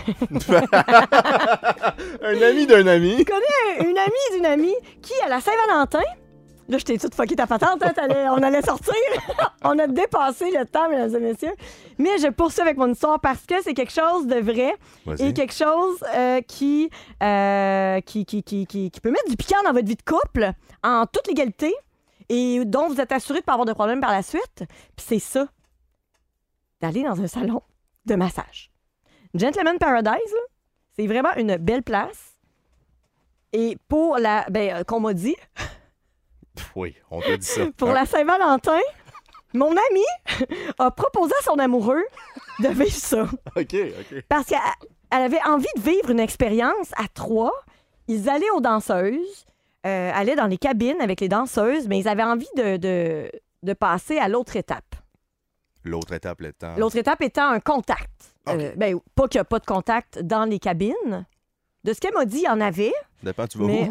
Un ami d'un ami. Je connais une amie d'une amie qui, à la Saint-Valentin, là, je t'ai toute fucké ta patente, hein, on allait sortir. On a dépassé le temps, mesdames et messieurs. Mais je poursuis avec mon histoire parce que c'est quelque chose de vrai et quelque chose qui peut mettre du piquant dans votre vie de couple en toute légalité et dont vous êtes assuré de ne pas avoir de problème par la suite. Puis c'est ça, d'aller dans un salon de massage. Gentleman Paradise, là, c'est vraiment une belle place. Et pour qu'on m'a dit... Oui, on t'a dit ça. Pour la Saint-Valentin, mon ami a proposé à son amoureux de vivre ça. OK. Parce qu'elle avait envie de vivre une expérience à 3. Ils allaient aux danseuses, allaient dans les cabines avec les danseuses, mais ils avaient envie de passer à l'autre étape. L'autre étape étant... L'autre étape étant un contact. Okay. Pas qu'il n'y a pas de contact dans les cabines. De ce qu'elle m'a dit, il y en avait. Dépend, tu vas mais... où?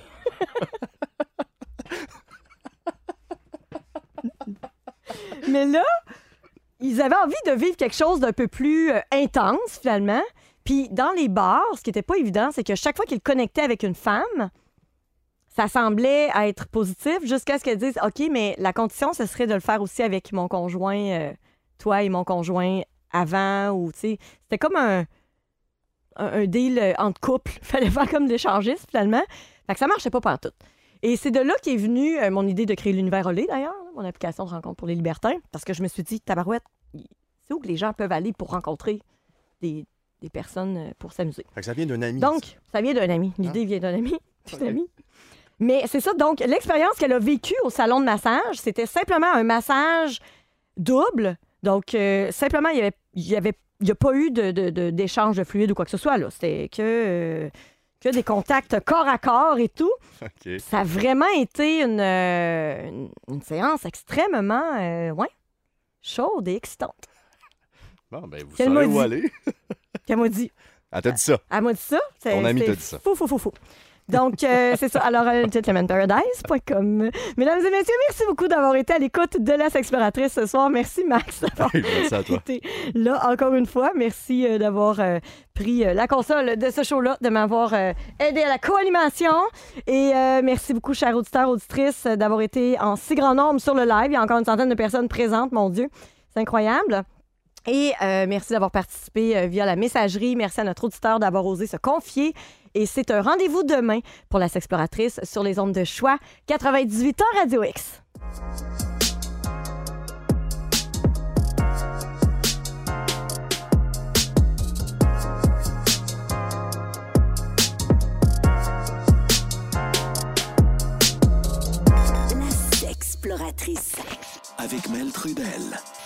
Mais là, ils avaient envie de vivre quelque chose d'un peu plus intense, finalement. Puis dans les bars, ce qui n'était pas évident, c'est que chaque fois qu'ils connectaient avec une femme, ça semblait être positif jusqu'à ce qu'elle dise « OK, mais la condition, ce serait de le faire aussi avec mon conjoint, toi et mon conjoint avant. » ou tu sais, c'était comme un deal entre couples. Il fallait faire comme l'échangiste, finalement. Fait que ça marchait pas partout. Et c'est de là qu'est venue mon idée de créer l'Univers Olé, d'ailleurs, mon application de rencontre pour les libertins, parce que je me suis dit, tabarouette, c'est où que les gens peuvent aller pour rencontrer des personnes pour s'amuser. Fait que ça vient d'un ami. Donc, ça vient d'un ami. L'idée vient d'un ami. C'est un ami. Mais c'est ça, donc, l'expérience qu'elle a vécue au salon de massage, c'était simplement un massage double. Donc, simplement, il n'y a pas eu d'échange de fluide ou quoi que ce soit, là. C'était que des contacts corps à corps et tout. Okay. Ça a vraiment été une séance extrêmement chaude et excitante. Bon, ben, vous Qu'elle saurez m'a où dit. aller. Qu'elle m'a dit. Elle t'a dit ça. Elle m'a dit ça. Ton ami t'a dit ça. Fou. Donc, c'est ça. Alors, gentlemanparadise.com. Mesdames et messieurs, merci beaucoup d'avoir été à l'écoute de La Sexploratrice ce soir. Merci, Max, d'avoir Merci à toi. été là encore une fois. Merci d'avoir pris la console de ce show-là, de m'avoir aidé à la co-animation. Et merci beaucoup, chers auditeurs, auditrices, d'avoir été en si grand nombre sur le live. Il y a encore une centaine de personnes présentes, mon Dieu. C'est incroyable. Et merci d'avoir participé via la messagerie. Merci à notre auditeur d'avoir osé se confier. Et c'est un rendez-vous demain pour La Sexploratrice sur les ondes de choix 98 ans Radio X. La Sexploratrice. Avec Mel Trudel.